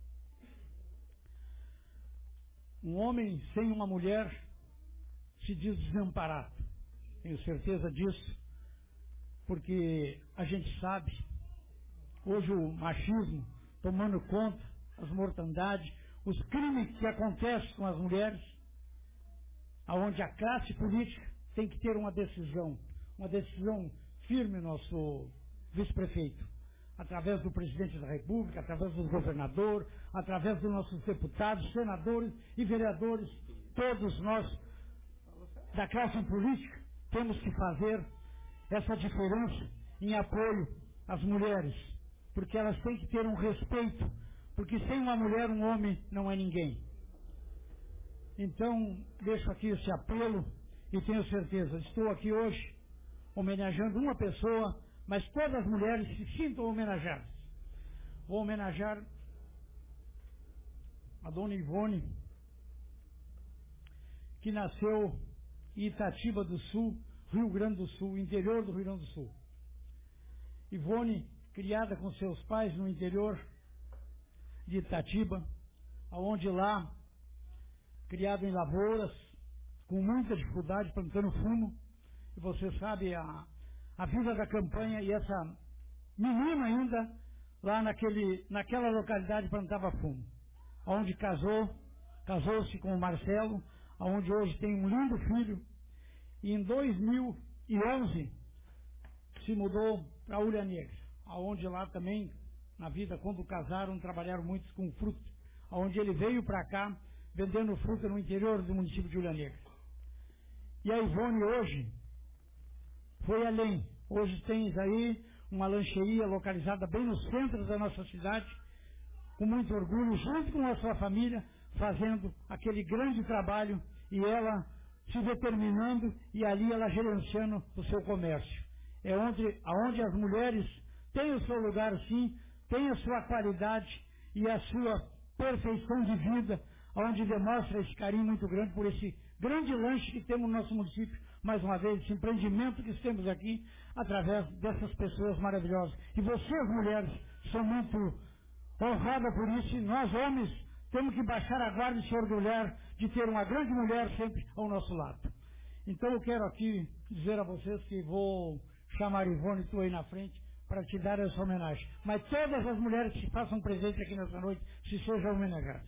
Um homem sem uma mulher se diz desamparado. Tenho certeza disso, porque a gente sabe, hoje o machismo tomando conta, as mortandades, os crimes que acontecem com as mulheres, onde a classe política tem que ter uma decisão firme, nosso vice-prefeito, através do presidente da República, através do governador, através dos nossos deputados, senadores e vereadores, todos nós da classe política temos que fazer essa diferença em apoio às mulheres, porque elas têm que ter um respeito, porque sem uma mulher, um homem não é ninguém. Então, deixo aqui esse apelo e tenho certeza, estou aqui hoje homenageando uma pessoa, mas todas as mulheres se sintam homenageadas. Vou homenagear a dona Ivone, que nasceu em Itatiba do Sul, Rio Grande do Sul, interior do Rio Grande do Sul. Ivone, criada com seus pais no interior de Itatiba, aonde lá, criado em lavouras, com muita dificuldade, plantando fumo, e você sabe a vida da campanha, e essa menina ainda, lá naquela localidade, plantava fumo. Onde casou-se com o Marcelo, onde hoje tem um lindo filho, e em 2011 se mudou para Ulha Negra, onde lá também, na vida, quando casaram, trabalharam muito com fruta, onde ele veio para cá, vendendo fruta no interior do município de Ulha Negra. E a Ivone hoje foi além. Hoje tens aí uma lancheria localizada bem no centro da nossa cidade, com muito orgulho, junto com a sua família, fazendo aquele grande trabalho, e ela se determinando, e ali ela gerenciando o seu comércio. É onde as mulheres têm o seu lugar, sim, têm a sua qualidade e a sua perfeição de vida, onde demonstra esse carinho muito grande por esse grande lanche que temos no nosso município, mais uma vez, esse empreendimento que temos aqui, através dessas pessoas maravilhosas. E vocês, mulheres, são muito honradas por isso, e nós, homens, temos que baixar a guarda e se orgulhar de ter uma grande mulher sempre ao nosso lado. Então eu quero aqui dizer a vocês que vou chamar Ivone, tu aí na frente, para te dar essa homenagem. Mas todas as mulheres que façam presente aqui nessa noite, se sejam homenageadas.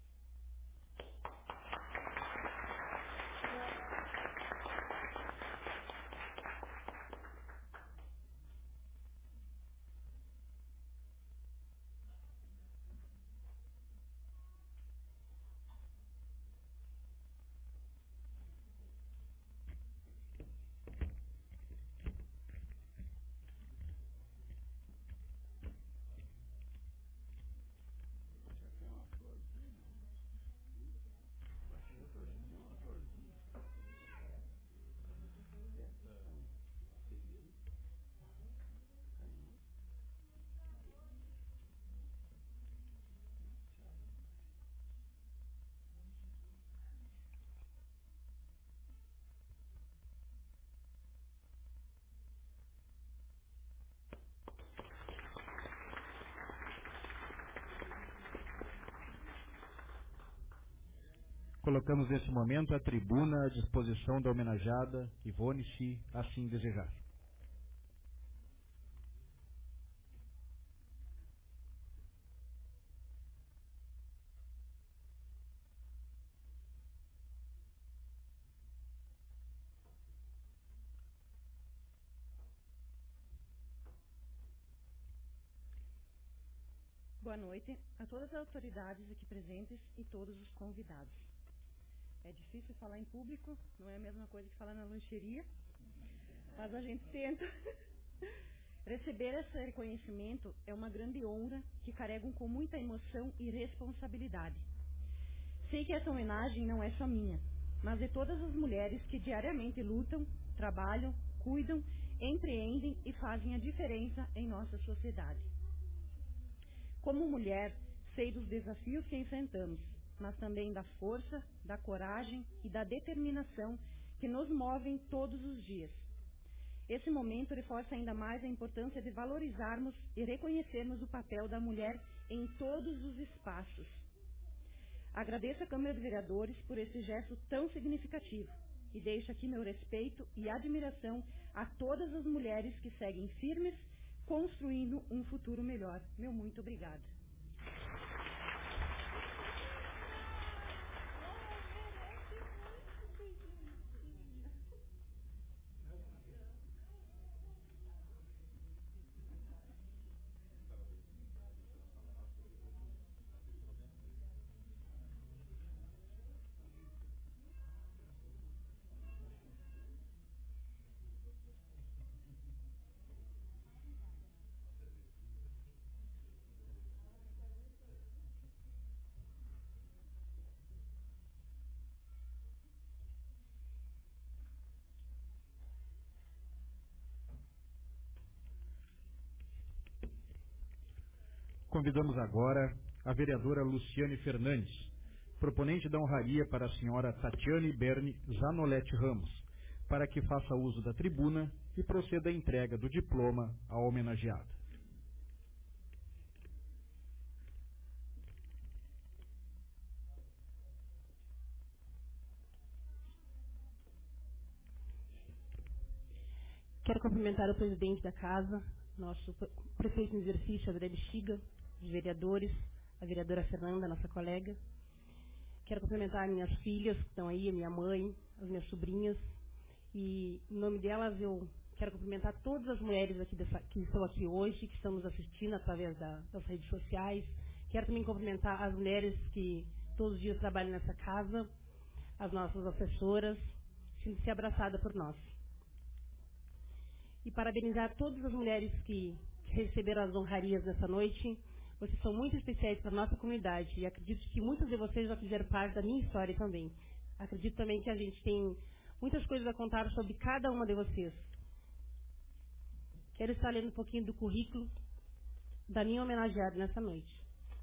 Colocamos nesse momento a tribuna à disposição da homenageada Ivone, se assim desejar. Boa noite a todas as autoridades aqui presentes e todos os convidados. É difícil falar em público, não é a mesma coisa que falar na lancheria, mas a gente tenta. Receber esse reconhecimento é uma grande honra que carregam com muita emoção e responsabilidade. Sei que essa homenagem não é só minha, mas de todas as mulheres que diariamente lutam, trabalham, cuidam, empreendem e fazem a diferença em nossa sociedade. Como mulher, sei dos desafios que enfrentamos, mas também da força, da coragem e da determinação que nos movem todos os dias. Esse momento reforça ainda mais a importância de valorizarmos e reconhecermos o papel da mulher em todos os espaços. Agradeço à Câmara de Vereadores por esse gesto tão significativo e deixo aqui meu respeito e admiração a todas as mulheres que seguem firmes, construindo um futuro melhor. Meu muito obrigada. Convidamos agora a vereadora Luciane Fernandes, proponente da honraria para a senhora Tatiane Berni Zanolete Ramos, para que faça uso da tribuna e proceda à entrega do diploma à homenageada. Quero cumprimentar o presidente da casa, nosso prefeito em exercício, André Bexiga, os vereadores, a vereadora Fernanda, nossa colega. Quero cumprimentar minhas filhas que estão aí, a minha mãe, as minhas sobrinhas. E, em nome delas, eu quero cumprimentar todas as mulheres aqui que estão aqui hoje, que estão nos assistindo através das redes sociais. Quero também cumprimentar as mulheres que todos os dias trabalham nessa casa, as nossas assessoras, sintam-se abraçadas por nós. E parabenizar todas as mulheres que receberam as honrarias nessa noite. Vocês são muito especiais para a nossa comunidade e acredito que muitas de vocês já fizeram parte da minha história também. Acredito também que a gente tem muitas coisas a contar sobre cada uma de vocês. Quero estar lendo um pouquinho do currículo da minha homenageada nessa noite.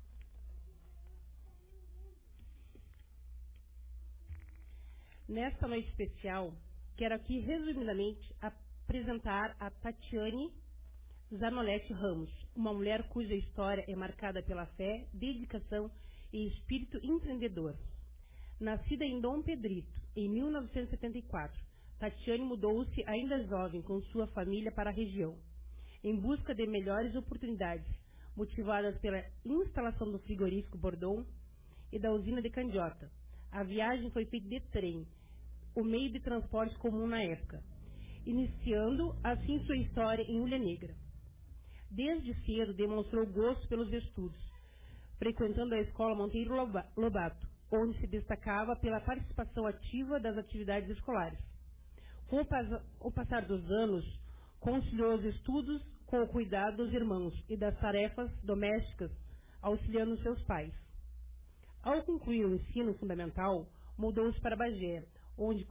Nesta noite especial, quero aqui resumidamente apresentar a Tatiane Zanolete Ramos, uma mulher cuja história é marcada pela fé, dedicação e espírito empreendedor. Nascida em Dom Pedrito, em 1974, Tatiane mudou-se ainda jovem com sua família para a região, em busca de melhores oportunidades, motivadas pela instalação do frigorífico Bordon e da usina de Candiota. A viagem foi feita de trem, o meio de transporte comum na época, iniciando assim sua história em Ulha Negra. Desde cedo demonstrou gosto pelos estudos, frequentando a escola Monteiro Lobato, onde se destacava pela participação ativa das atividades escolares. Com o passar dos anos, conciliou os estudos com o cuidado dos irmãos e das tarefas domésticas, auxiliando seus pais. Ao concluir o ensino fundamental, mudou-se para Bagé, onde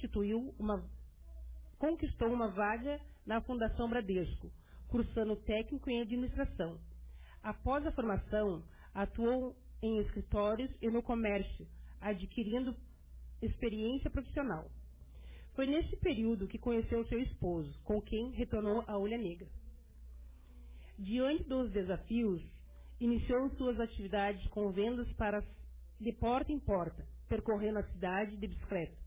conquistou uma vaga na Fundação Bradesco, cursando técnico em administração. Após a formação, atuou em escritórios e no comércio, adquirindo experiência profissional. Foi nesse período que conheceu seu esposo, com quem retornou a Ulha Negra. Diante dos desafios, iniciou suas atividades com vendas de porta em porta, percorrendo a cidade de bicicleta,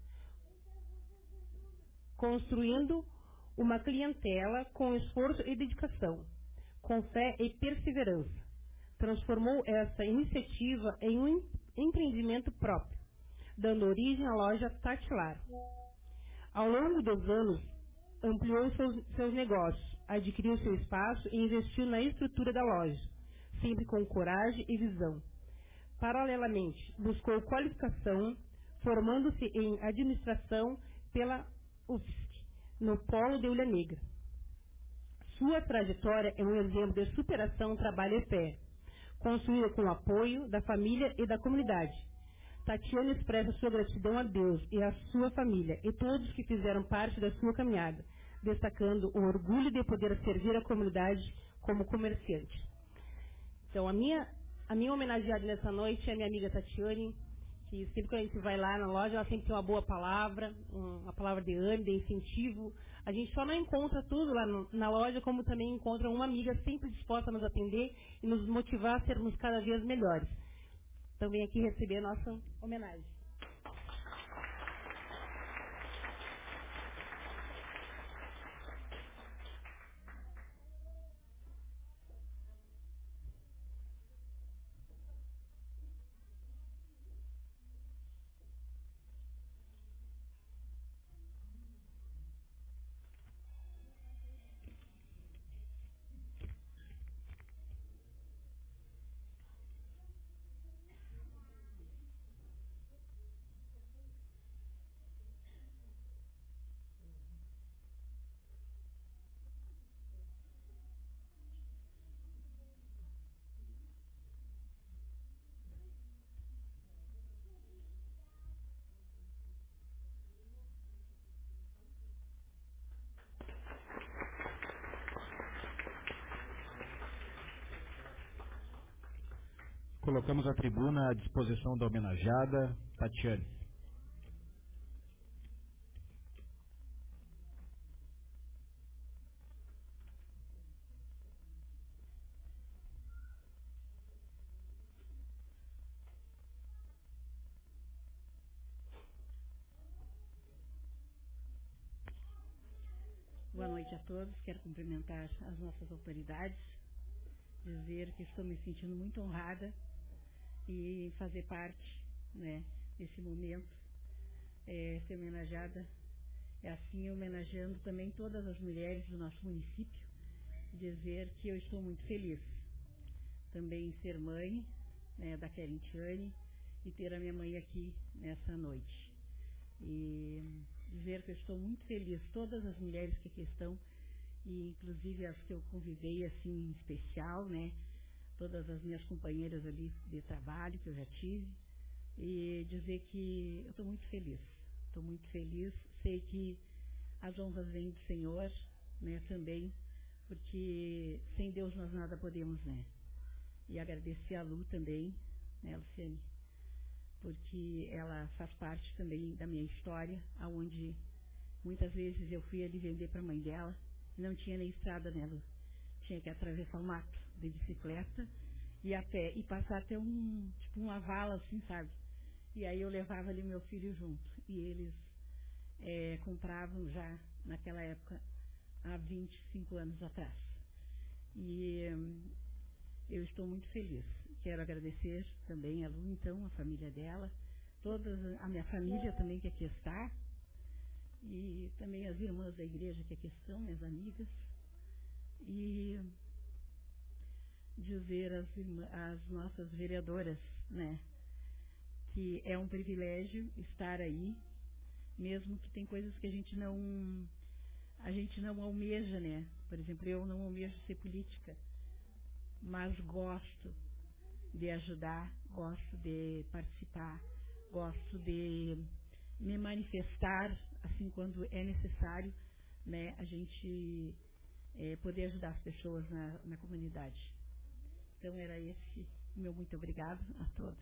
construindo uma clientela com esforço e dedicação, com fé e perseverança. Transformou essa iniciativa em um empreendimento próprio, dando origem à loja Tatilar. Ao longo dos anos, ampliou seus negócios, adquiriu seu espaço e investiu na estrutura da loja, sempre com coragem e visão. Paralelamente, buscou qualificação, formando-se em administração pela UFSC, no Polo de Ulha Negra. Sua trajetória é um exemplo de superação, trabalho e fé, construída com o apoio da família e da comunidade. Tatiane expressa sua gratidão a Deus e à sua família e todos que fizeram parte da sua caminhada, destacando o orgulho de poder servir a comunidade como comerciante. Então, a minha homenageada nessa noite é a minha amiga Tatiane, que sempre que a gente vai lá na loja, ela sempre tem uma boa palavra, uma palavra de ânimo, de incentivo. A gente só não encontra tudo lá na loja, como também encontra uma amiga sempre disposta a nos atender e nos motivar a sermos cada vez melhores. Então, vem aqui receber a nossa homenagem. Colocamos a tribuna à disposição da homenageada Tatiane. Boa noite a todos. Quero cumprimentar as nossas autoridades, dizer que estou me sentindo muito honrada e fazer parte, né, desse momento, ser homenageada, assim homenageando também todas as mulheres do nosso município, dizer que eu estou muito feliz também em ser mãe, né, da Querentiane e ter a minha mãe aqui nessa noite. E dizer que eu estou muito feliz, todas as mulheres que aqui estão, e inclusive as que eu convidei assim em especial, né, todas as minhas companheiras ali de trabalho que eu já tive, e dizer que eu estou muito feliz, sei que as honras vêm do Senhor, né, também, porque sem Deus nós nada podemos, né, e agradecer a Lu também, né, Luciane, porque ela faz parte também da minha história, aonde muitas vezes eu fui ali vender para a mãe dela, não tinha nem estrada, né, Lu? Tinha que atravessar o mato de bicicleta e a pé, e passar até uma vala assim, sabe? E aí eu levava ali meu filho junto, e eles compravam já naquela época, há 25 anos atrás. E eu estou muito feliz. Quero agradecer também a Lu, então, a família dela, a minha família também que aqui está, e também as irmãs da igreja que aqui estão, minhas amigas, e dizer às nossas vereadoras, né, que é um privilégio estar aí, mesmo que tem coisas que a gente não almeja, né? Por exemplo, eu não almejo ser política, mas gosto de ajudar, gosto de participar, gosto de me manifestar, assim, quando é necessário, né, a gente poder ajudar as pessoas na comunidade. Então, era esse o meu muito obrigado a todos.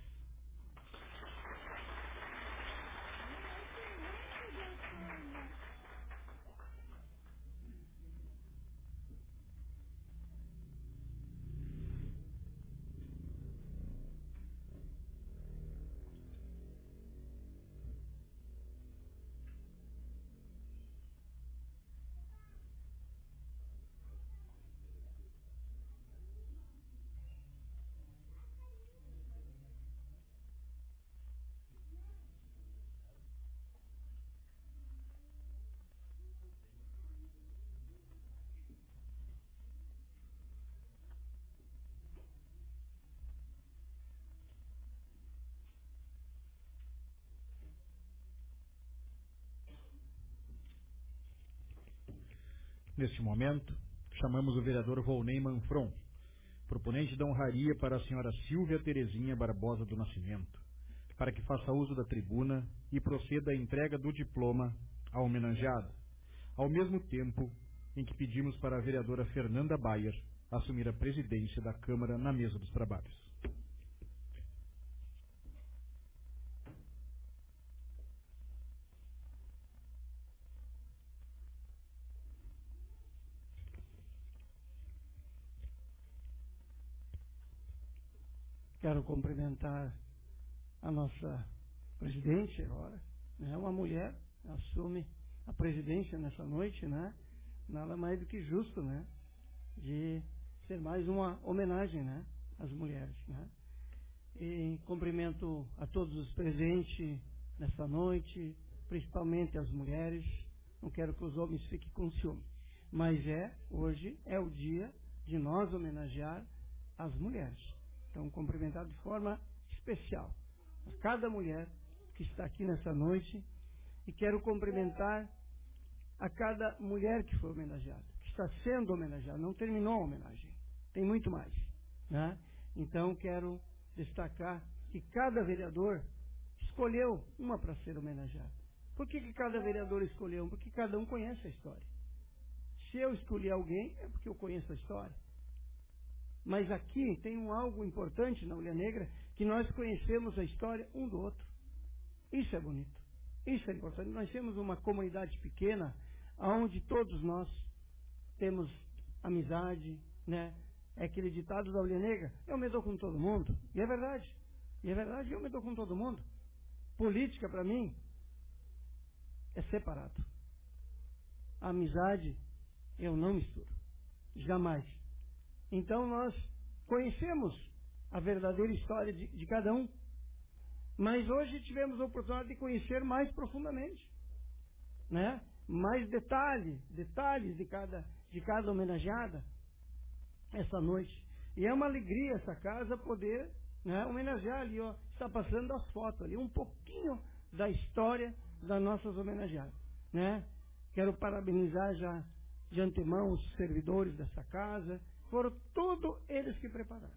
Neste momento, chamamos o vereador Volney Manfron, proponente da honraria para a senhora Silvia Terezinha Barbosa do Nascimento, para que faça uso da tribuna e proceda à entrega do diploma à homenageada, ao mesmo tempo em que pedimos para a vereadora Fernanda Bayer assumir a presidência da Câmara na mesa dos trabalhos. Quero cumprimentar a nossa presidente agora, né? Uma mulher assume a presidência nessa noite, né? Nada mais do que justo, né? De ser mais uma homenagem, né? Às mulheres, né? E cumprimento a todos os presentes nessa noite, principalmente as mulheres. Não quero que os homens fiquem com ciúme, mas hoje é o dia de nós homenagear as mulheres. Então, cumprimentar de forma especial a cada mulher que está aqui nessa noite, e quero cumprimentar a cada mulher que foi homenageada, que está sendo homenageada, não terminou a homenagem, tem muito mais, né? Então, quero destacar que cada vereador escolheu uma para ser homenageada. Por que cada vereador escolheu? Porque cada um conhece a história. Se eu escolhi alguém, é porque eu conheço a história. Mas aqui tem algo importante na Ulha Negra, que nós conhecemos a história um do outro. Isso é bonito. Isso é importante. Nós temos uma comunidade pequena, onde todos nós temos amizade, né? É aquele ditado da Ulha Negra, eu me dou com todo mundo. E é verdade. E é verdade, eu me dou com todo mundo. Política, para mim, é separado. A amizade, eu não misturo. Jamais. Então, nós conhecemos a verdadeira história de cada um. Mas hoje tivemos a oportunidade de conhecer mais profundamente, né? Mais detalhes de cada homenageada essa noite. E é uma alegria essa casa poder, né, homenagear ali, ó, está passando as fotos ali, um pouquinho da história das nossas homenageadas, né? Quero parabenizar já de antemão os servidores dessa casa, foram todos eles que prepararam.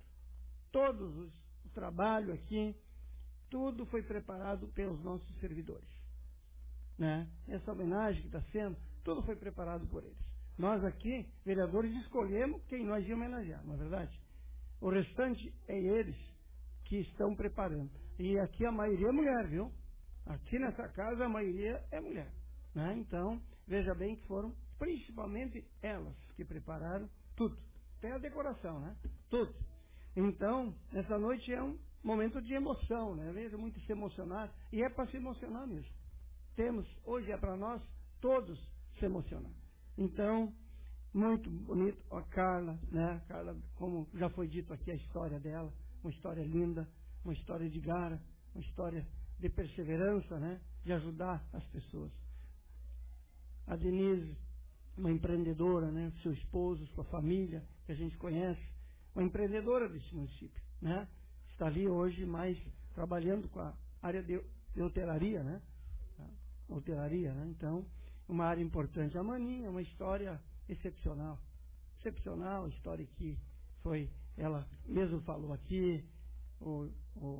O trabalho aqui, tudo foi preparado pelos nossos servidores, né? Essa homenagem que está sendo, tudo foi preparado por eles. Nós aqui, vereadores, escolhemos quem nós íamos homenagear, não é verdade? O restante é eles que estão preparando. E aqui a maioria é mulher, viu? Aqui nessa casa a maioria é mulher, né? Então, veja bem que foram principalmente elas que prepararam tudo. Até a decoração, né? Tudo. Então, essa noite é um momento de emoção, né? Vejo muito se emocionar, e é para se emocionar mesmo. Hoje é para nós todos se emocionar. Então, muito bonito, a Carla, né? Carla, como já foi dito aqui, a história dela, uma história linda, uma história de garra, uma história de perseverança, né? De ajudar as pessoas. A Denise, uma empreendedora, né? Seu esposo, sua família, que a gente conhece, uma empreendedora desse município, né? Está ali hoje mais trabalhando com a área de hotelaria, né? Hotelaria, né? Então, uma área importante. A Maninha, uma história excepcional. Excepcional, a história que foi, ela mesmo falou aqui, o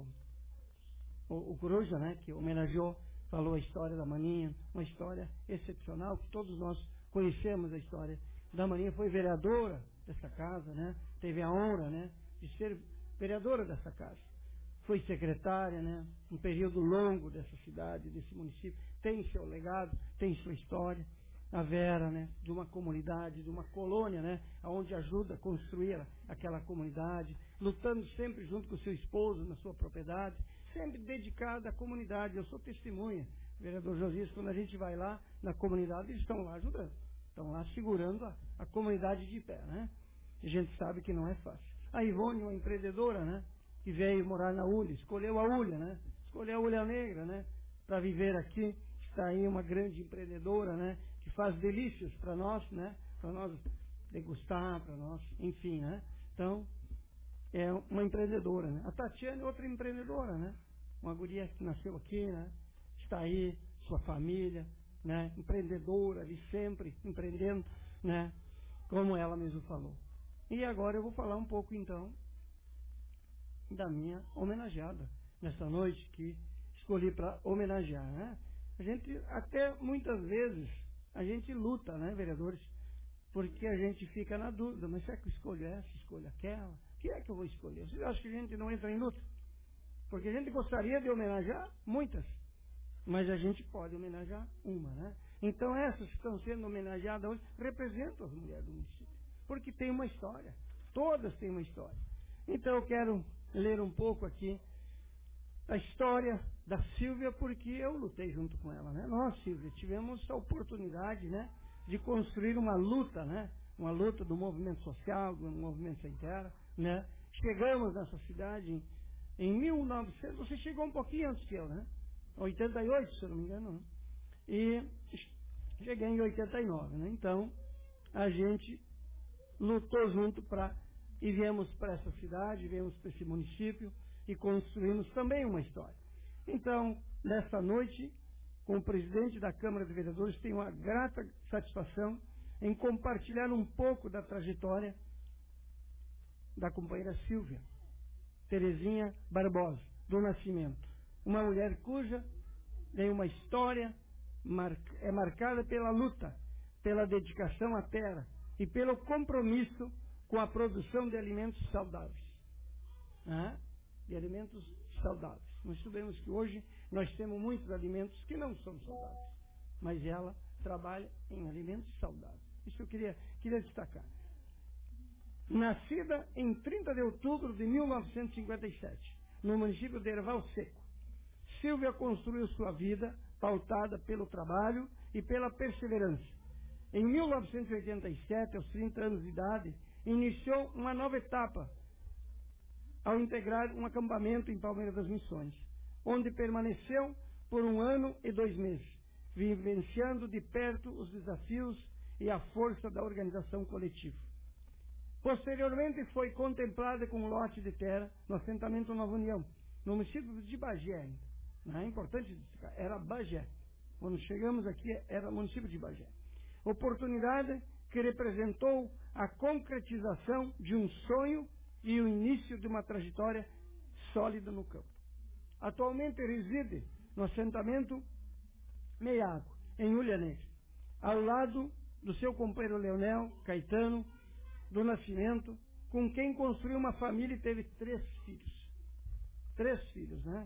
Coruja, né? Que homenageou, falou a história da Maninha, uma história excepcional, que todos nós conhecemos a história da Maninha, foi vereadora dessa casa, né? Teve a honra, né? De ser vereadora dessa casa. Foi secretária, né? Um período longo dessa cidade, desse município. Tem seu legado, tem sua história. A Vera, né? De uma comunidade, de uma colônia, né? Onde ajuda a construir aquela comunidade, lutando sempre junto com o seu esposo na sua propriedade, sempre dedicada à comunidade. Eu sou testemunha, vereador Josias, quando a gente vai lá na comunidade, eles estão lá ajudando. Estão lá segurando a comunidade de pé, né? A gente sabe que não é fácil. A Ivone, uma empreendedora, né? Que veio morar na Ulha, escolheu a Ulha, né? Escolheu a Ulha Negra, né? Para viver aqui. Está aí uma grande empreendedora, né? Que faz delícias para nós, né? Para nós degustar, para nós, enfim, né? Então, é uma empreendedora, né? A Tatiana é outra empreendedora, né? Uma guria que nasceu aqui, né? Está aí, sua família, né? Empreendedora ali sempre, empreendendo, né? Como ela mesmo falou. E agora eu vou falar um pouco, então, da minha homenageada nessa noite que escolhi para homenagear, né? A gente, até muitas vezes, a gente luta, né, vereadores? Porque a gente fica na dúvida, mas será que eu escolho essa, escolho aquela? O que é que eu vou escolher? Vocês acham que a gente não entra em luta? Porque a gente gostaria de homenagear muitas, mas a gente pode homenagear uma, né? Então essas que estão sendo homenageadas hoje representam as mulheres do município, porque tem uma história, todas têm uma história. Então eu quero ler um pouco aqui a história da Silvia, porque eu lutei junto com ela, né? Nós, Silvia, tivemos a oportunidade, né, de construir uma luta, né? Uma luta do movimento social, do movimento sem terra, né? Chegamos nessa cidade em 1900, você chegou um pouquinho antes que eu, né? 88, se eu não me engano, né? E cheguei em 89, né? Então, a gente lutou junto e viemos para essa cidade, viemos para esse município e construímos também uma história. Então, nessa noite, com o presidente da Câmara de Vereadores, tenho uma grata satisfação em compartilhar um pouco da trajetória da companheira Silvia Terezinha Barbosa, do Nascimento. Uma mulher cuja tem uma história marcada pela luta, pela dedicação à terra e pelo compromisso com a produção de alimentos saudáveis. De alimentos saudáveis. Nós sabemos que hoje nós temos muitos alimentos que não são saudáveis, mas ela trabalha em alimentos saudáveis. Isso eu queria destacar. Nascida em 30 de outubro de 1957, no município de Erval Seco, Sílvia construiu sua vida pautada pelo trabalho e pela perseverança. Em 1987, aos 30 anos de idade, iniciou uma nova etapa ao integrar um acampamento em Palmeira das Missões, onde permaneceu por 1 ano e 2 meses, vivenciando de perto os desafios e a força da organização coletiva. Posteriormente foi contemplada com um lote de terra no assentamento Nova União, no município de Bagé. Não é importante destacar, era Bagé. Quando chegamos aqui, era o município de Bagé. Oportunidade que representou a concretização de um sonho e o início de uma trajetória sólida no campo. Atualmente reside no assentamento Meiago, em Ulhaneira, ao lado do seu companheiro Leonel Caetano do Nascimento, com quem construiu uma família e teve 3 filhos. 3 filhos, né?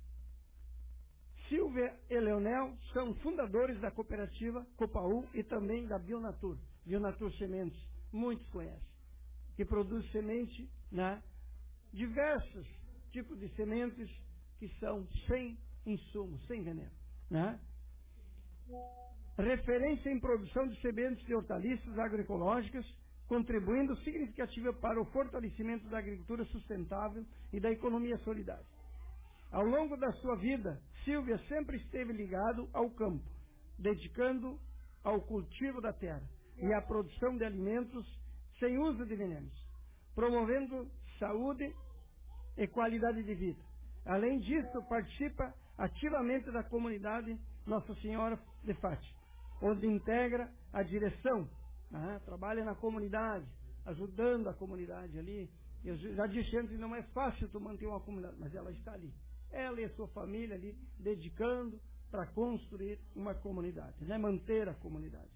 Sílvia e Leonel são fundadores da cooperativa Copaú e também da Bionatur. Bionatur Sementes, muitos conhecem, que produz semente, né? Diversos tipos de sementes que são sem insumos, sem veneno, né? Referência em produção de sementes de hortaliças agroecológicas, contribuindo significativamente para o fortalecimento da agricultura sustentável e da economia solidária. Ao longo da sua vida, Sílvia sempre esteve ligado ao campo, dedicando ao cultivo da terra e à produção de alimentos sem uso de venenos, promovendo saúde e qualidade de vida. Além disso, participa ativamente da comunidade Nossa Senhora de Fátima, onde integra a direção, trabalha na comunidade, ajudando a comunidade ali. Eu já disse antes, não é fácil tu manter uma comunidade, mas ela está ali. Ela e a sua família ali, dedicando para construir uma comunidade, né? Manter a comunidade.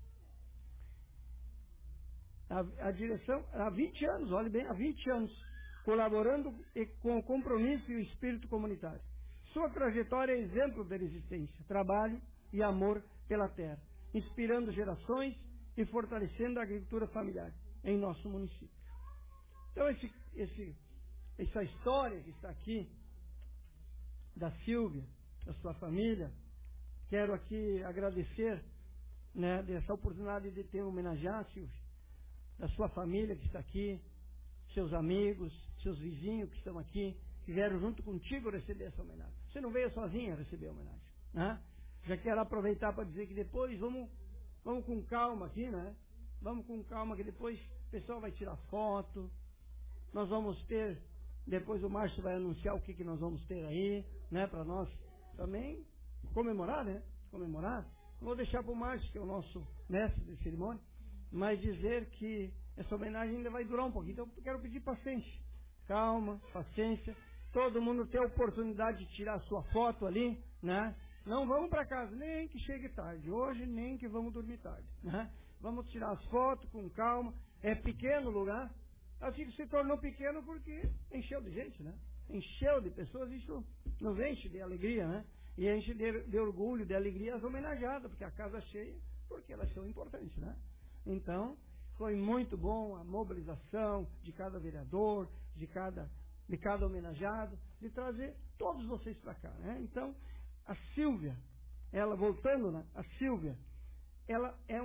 A direção, há 20 anos, olhe bem, há 20 anos, colaborando com o compromisso e o espírito comunitário. Sua trajetória é exemplo de resistência, trabalho e amor pela terra, inspirando gerações e fortalecendo a agricultura familiar em nosso município. Então, essa história que está aqui, da Sílvia, da sua família, quero aqui agradecer, né, dessa oportunidade de ter homenageado a Sílvia, da sua família que está aqui, seus amigos, seus vizinhos que estão aqui, que vieram junto contigo receber essa homenagem. Você não veio sozinha receber a homenagem, né? Já quero aproveitar para dizer que depois vamos com calma aqui, né? Vamos com calma que depois o pessoal vai tirar foto. Nós vamos ter, depois o Márcio vai anunciar o que nós vamos ter aí, né? Para nós também comemorar, né? Comemorar. Vou deixar para o Márcio, que é o nosso mestre de cerimônia, mas dizer que essa homenagem ainda vai durar um pouquinho. Então eu quero pedir paciência. Calma, paciência. Todo mundo tem a oportunidade de tirar a sua foto ali, né? Não vamos para casa, nem que chegue tarde. Hoje, nem que vamos dormir tarde, né? Vamos tirar as fotos com calma. É pequeno o lugar. Assim se tornou pequeno porque encheu de gente, né? Encheu de pessoas, isso nos enche de alegria, né? E enche de orgulho, de alegria as homenageadas, porque a casa cheia, porque elas são importantes, né? Então, foi muito bom a mobilização de cada vereador, de cada homenageado, de trazer todos vocês para cá, né? Então, a Sílvia, ela voltando, né? A Sílvia, ela é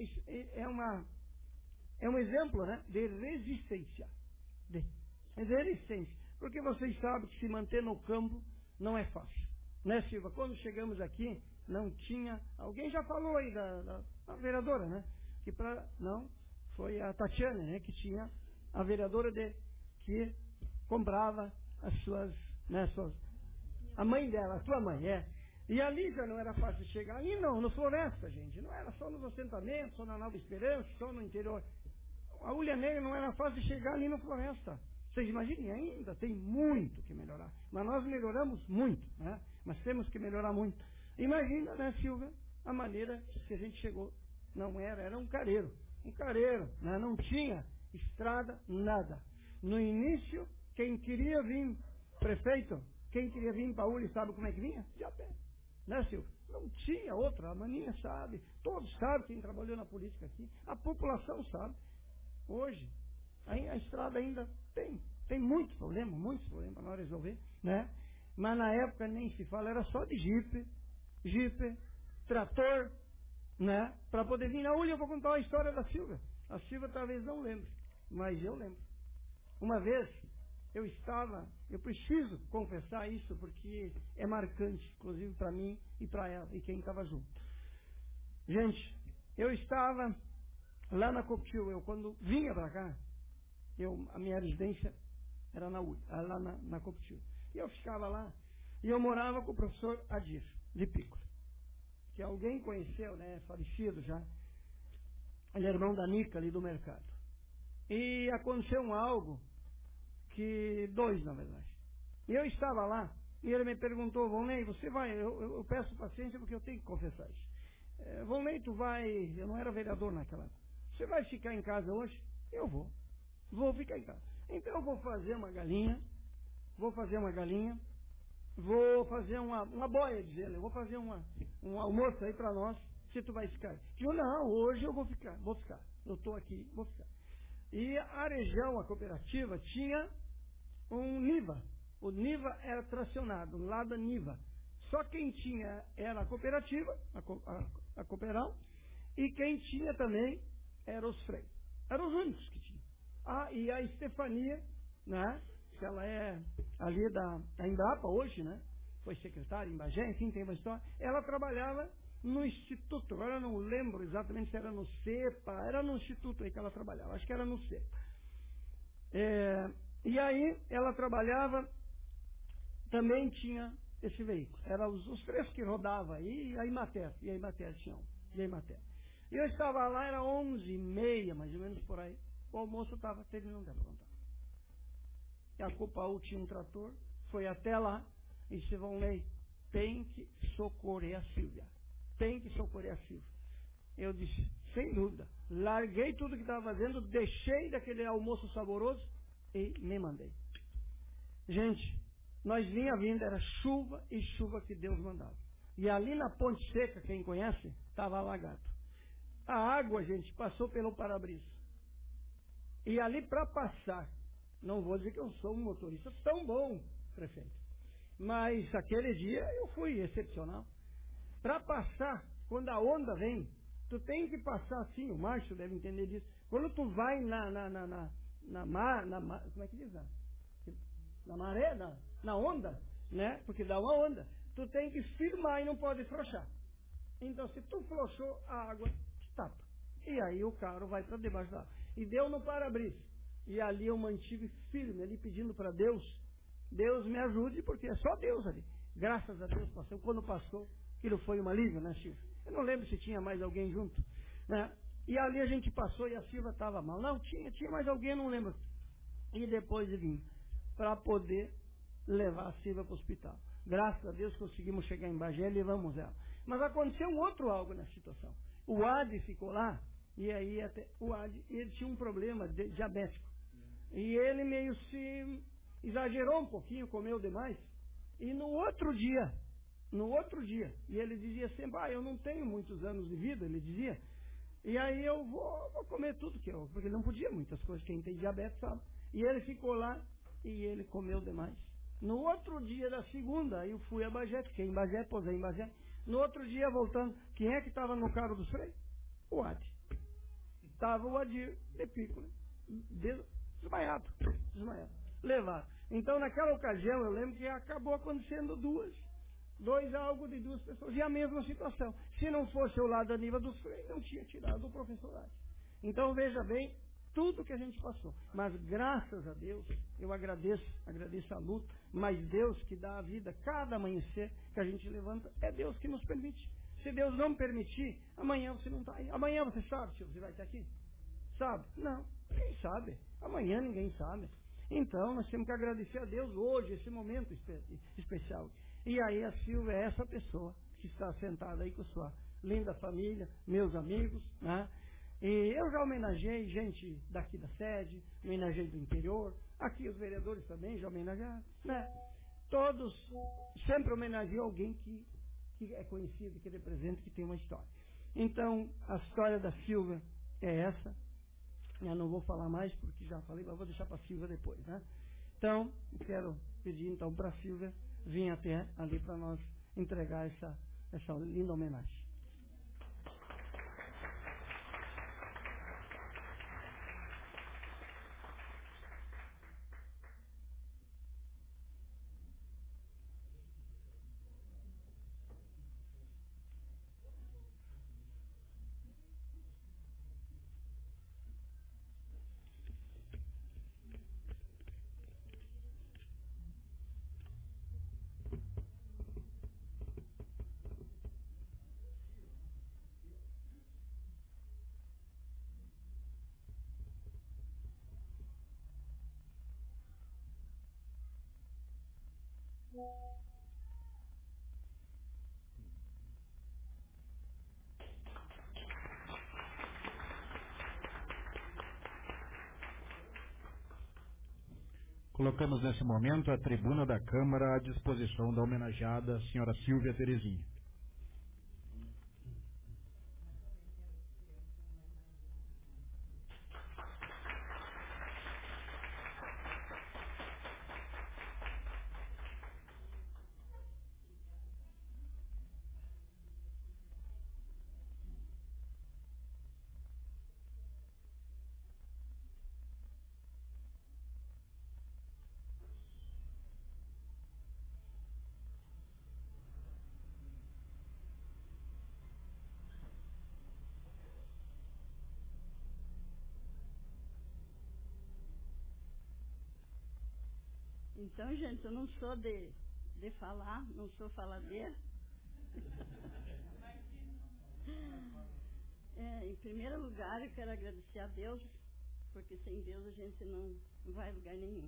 um exemplo, né? De resistência, de resistência, porque vocês sabem que se manter no campo não é fácil, né, Silva? Quando chegamos aqui, não tinha, alguém já falou aí da vereadora, né? Não, foi a Tatiana, né? Que tinha a vereadora que comprava as suas, né? A mãe dela, a sua mãe, é. E ali já não era fácil chegar. Ali não, no Floresta, gente. Não era só nos assentamentos, só na Nova Esperança, só no interior. A Ulhaneira não era fácil chegar ali no Floresta. Vocês imaginem, ainda tem muito que melhorar. Mas nós melhoramos muito, né? Mas temos que melhorar muito. Imagina, né, Silvia, a maneira que a gente chegou. Não era um careiro, né? Não tinha Estrada, nada. No início, quem queria vir prefeito, quem queria vir para Uli, sabe como é que vinha? De a pé. Né, Silvio? Não tinha outra, a maninha sabe, todos sabem quem trabalhou na política aqui, a população sabe. Hoje, a estrada ainda tem muitos problemas para nós resolver, né? Mas na época nem se fala, era só de jipe, trator, né? Para poder vir na Uli. Eu vou contar a história da Silvia. A Silvia talvez não lembre, mas eu lembro. Uma vez, eu preciso confessar isso porque é marcante, inclusive para mim e para ela e quem estava junto. Gente, eu estava lá na Coptil, eu quando vinha para cá, a minha residência era na URI, lá na Coptil. E eu ficava lá, e eu morava com o professor Adir, de Pico, que alguém conheceu, né, falecido já. Ele é irmão da Nica ali do mercado. E aconteceu algo dois, na verdade. E eu estava lá, e ele me perguntou, Volney, você vai, eu peço paciência porque eu tenho que confessar isso. Volney, tu vai, eu não era vereador naquela época, você vai ficar em casa hoje? Eu vou ficar em casa. Então eu vou fazer uma galinha, vou fazer uma boia, diz ele, eu vou fazer um almoço aí para nós, se tu vai ficar. Eu não, hoje eu vou ficar, eu estou aqui, vou ficar. E a região, a cooperativa, tinha um NIVA. O NIVA era tracionado, lá da NIVA. Só quem tinha era a cooperativa, a Cooperal, e quem tinha também eram os freios. Eram os únicos que tinham. E a Estefania, né, que ela é ali da Embrapa hoje, né, foi secretária em Bagé, enfim, tem uma história. Ela trabalhava no instituto, agora eu não lembro exatamente se era no CEPA, era no instituto aí que ela trabalhava, acho que era no CEPA. E aí ela trabalhava, também tinha esse veículo, eram os três que rodavam aí, e a Imater tinha e a Imater. E eu estava lá, era 11h30, mais ou menos por aí, o almoço estava terminando de aprontar. E a Copaú tinha um trator, foi até lá, e disse, Volney, tem que socorrer a Silvia. Tem que socorrer a Silvia. Eu disse, sem dúvida. Larguei tudo que estava fazendo, deixei daquele almoço saboroso e me mandei. Gente, nós vinha vindo, era chuva e chuva que Deus mandava. E ali na Ponte Seca, quem conhece, estava alagado. A água, gente, passou pelo para-brisa. E ali para passar, não vou dizer que eu sou um motorista tão bom, prefeito, mas aquele dia eu fui excepcional. Para passar, quando a onda vem, tu tem que passar assim, o Márcio deve entender disso. Quando tu vai como é que diz? Na maré, na onda, né? Porque dá uma onda. Tu tem que firmar e não pode frouxar. Então, se tu frouxou, a água te tapa. E aí o carro vai para debaixo da água. E deu no para-brisa. E ali eu mantive firme, ali pedindo para Deus, Deus me ajude, porque é só Deus ali. Graças a Deus passou. Quando passou, aquilo foi uma alívio, né, Silvia? Eu não lembro se tinha mais alguém junto, né? E ali a gente passou e a Silvia estava mal. Não, tinha mais alguém, não lembro. E depois vim para poder levar a Silvia para o hospital. Graças a Deus conseguimos chegar em Bagé e levamos ela. Mas aconteceu algo nessa situação. O Adi ficou lá, e aí o Adi, ele tinha um problema diabético. E ele meio se exagerou um pouquinho, comeu demais. E no outro dia, e ele dizia sempre, eu não tenho muitos anos de vida, ele dizia, e aí eu vou comer tudo porque ele não podia muitas coisas, quem tem diabetes sabe. E ele ficou lá e ele comeu demais. No outro dia da segunda, aí eu fui a Bagé, fiquei em Bagé, posei em Bagé. No outro dia, voltando, quem é que estava no carro dos freios? O Adi. Estava o Adir de Pico, né? Desmaiado. Levaram. Então, naquela ocasião, eu lembro que acabou acontecendo algo de duas pessoas, e a mesma situação. Se não fosse o lado da Niva dos freios, não tinha tirado o professorado. Então, veja bem, tudo que a gente passou. Mas, graças a Deus, eu agradeço a luta, mas Deus que dá a vida, cada amanhecer que a gente levanta, é Deus que nos permite. Se Deus não permitir, amanhã você não está aí. Amanhã você sabe se você vai estar aqui? Sabe? Não, ninguém sabe. Amanhã ninguém sabe. Então, nós temos que agradecer a Deus hoje, esse momento especial. E aí a Silvia é essa pessoa que está sentada aí com sua linda família, meus amigos, né? E eu já homenageei gente daqui da sede, homenageei do interior, aqui os vereadores também já homenagearam, né? Todos sempre homenageiam alguém que é conhecido, que representa, que tem uma história. Então, a história da Silvia é essa. Eu não vou falar mais, porque já falei, mas vou deixar para a Silvia depois, né? Então, eu quero pedir então para a Silvia vir até ali para nós entregar essa linda homenagem. Colocamos nesse momento a tribuna da Câmara à disposição da homenageada senhora Silvia Terezinha. Então, gente, eu não sou de falar, não sou faladeira. Em primeiro lugar, eu quero agradecer a Deus, porque sem Deus a gente não vai a lugar nenhum.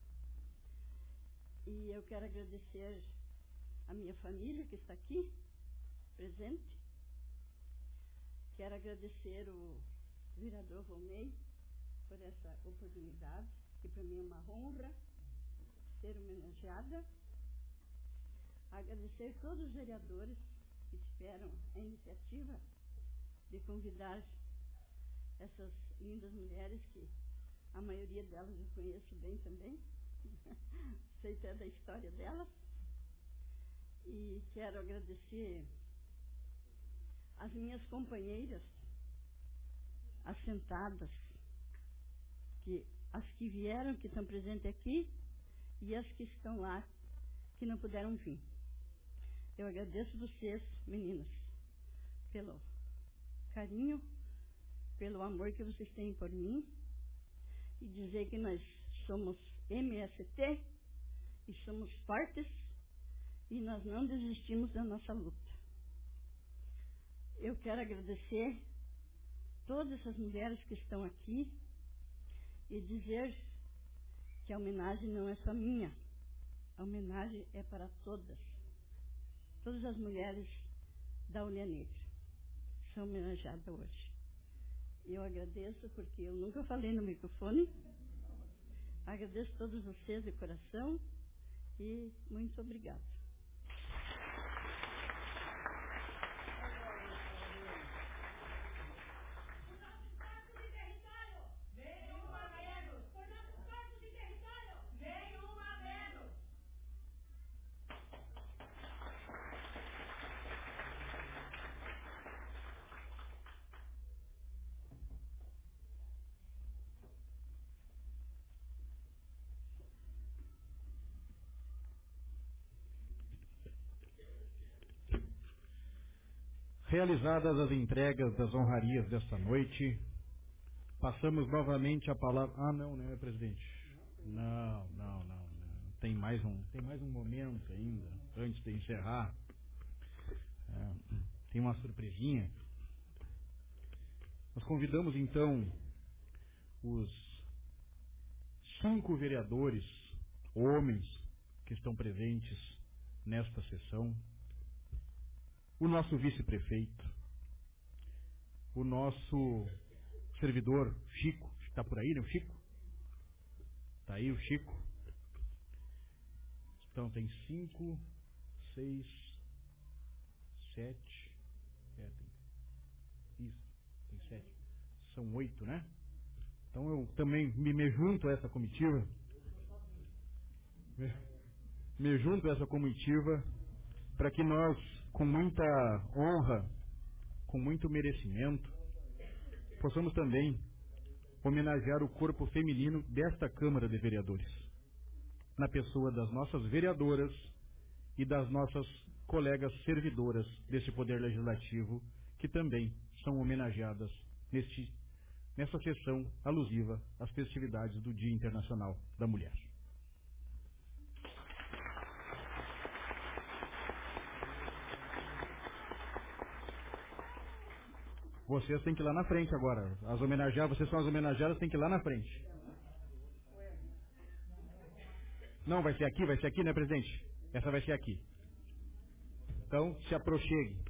E eu quero agradecer a minha família que está aqui, presente. Quero agradecer o vereador Romei por essa oportunidade, que para mim é uma honra ser homenageada. Agradecer a todos os vereadores que tiveram a iniciativa de convidar essas lindas mulheres, que a maioria delas eu conheço bem também, sei até da história delas. E quero agradecer as minhas companheiras assentadas, as que vieram, que estão presentes aqui, e as que estão lá, que não puderam vir. Eu agradeço vocês, meninas, pelo carinho, pelo amor que vocês têm por mim, e dizer que nós somos MST, e somos fortes, e nós não desistimos da nossa luta. Eu quero agradecer todas essas mulheres que estão aqui, e dizer que a homenagem não é só minha, a homenagem é para todas as mulheres da Ulha Negra são homenageadas hoje. Eu agradeço, porque eu nunca falei no microfone, agradeço a todos vocês de coração e muito obrigada. Realizadas as entregas das honrarias desta noite, passamos novamente a palavra... não, né, presidente? Não. Tem mais um momento ainda, antes de encerrar. Tem uma surpresinha. Nós convidamos, então, os 5 vereadores, homens, que estão presentes nesta sessão, o nosso vice-prefeito, o nosso servidor Chico, está por aí, né, o Chico? Está aí o Chico. Então tem 5, 6, 7, tem 7, são 8, né? Então eu também me junto a essa comitiva. Me junto a essa comitiva para que nós, com muita honra, com muito merecimento, possamos também homenagear o corpo feminino desta Câmara de Vereadores, na pessoa das nossas vereadoras e das nossas colegas servidoras desse Poder Legislativo, que também são homenageadas nessa sessão alusiva às festividades do Dia Internacional da Mulher. Vocês têm que ir lá na frente agora. Vocês são as homenageadas, têm que ir lá na frente. Não, vai ser aqui, né, presidente? Essa vai ser aqui. Então, se aproxime.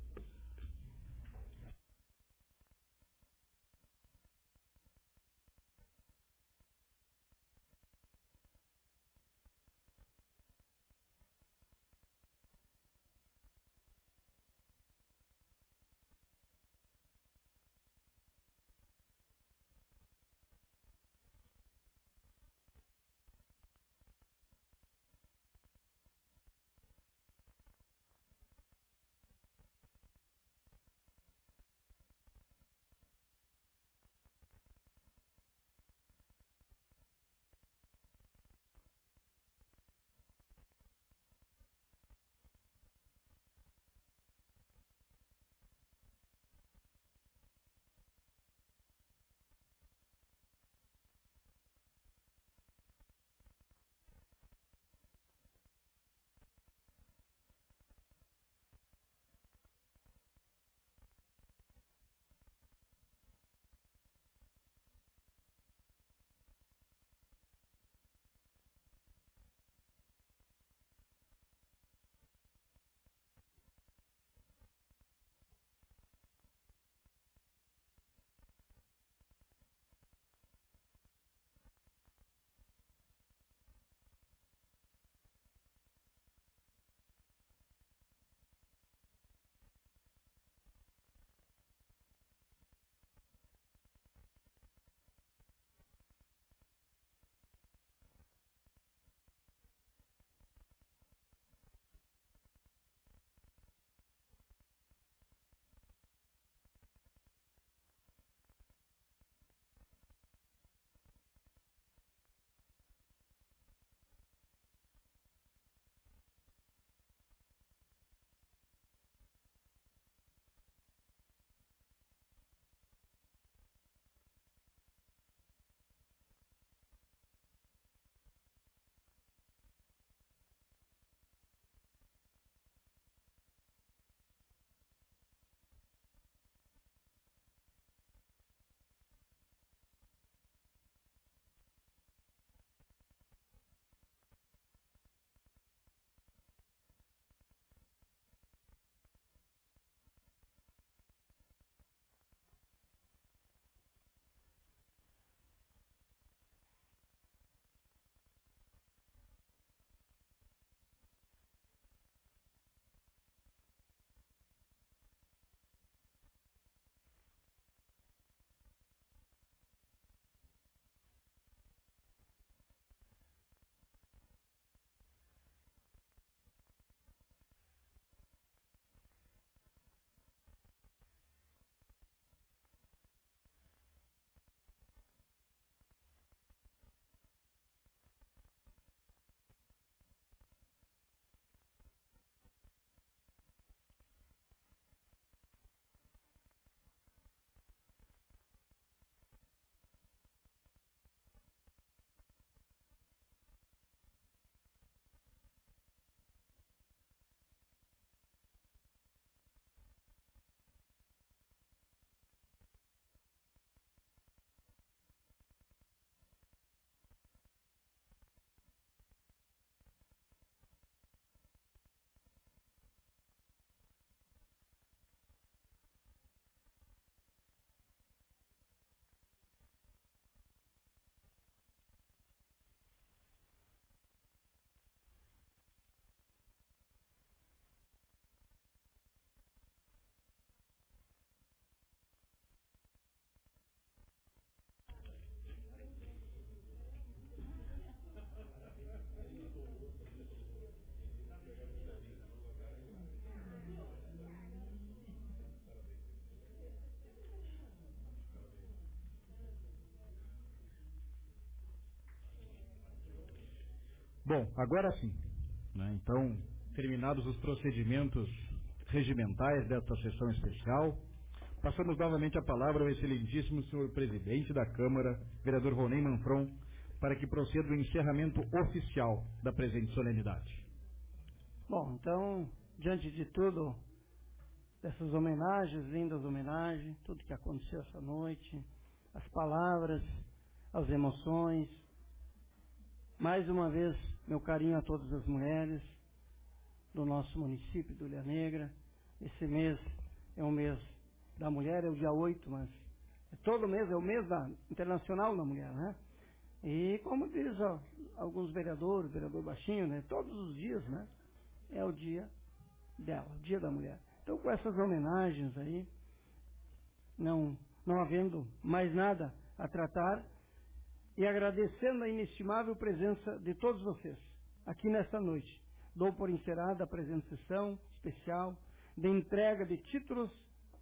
Bom, agora sim, né? Então, terminados os procedimentos regimentais desta sessão especial, passamos novamente a palavra ao excelentíssimo senhor presidente da Câmara, vereador Volney Manfron, para que proceda o encerramento oficial da presente solenidade. Bom, então, diante de tudo, dessas homenagens, lindas homenagens, tudo que aconteceu essa noite, as palavras, as emoções, mais uma vez, meu carinho a todas as mulheres do nosso município de Ilha Negra. Esse mês é um mês da mulher, é o dia 8, mas todo mês é o mês internacional da mulher, né? E como diz alguns vereadores, vereador Baixinho, né? Todos os dias, né? É o dia dela, o dia da mulher. Então, com essas homenagens aí, não havendo mais nada a tratar, e agradecendo a inestimável presença de todos vocês aqui nesta noite, dou por encerrada a presente sessão especial de entrega de títulos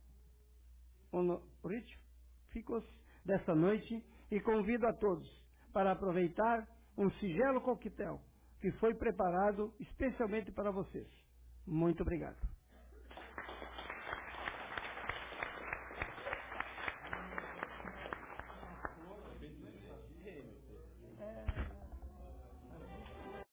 honoríficos desta noite e convido a todos para aproveitar um singelo coquetel que foi preparado especialmente para vocês. Muito obrigado.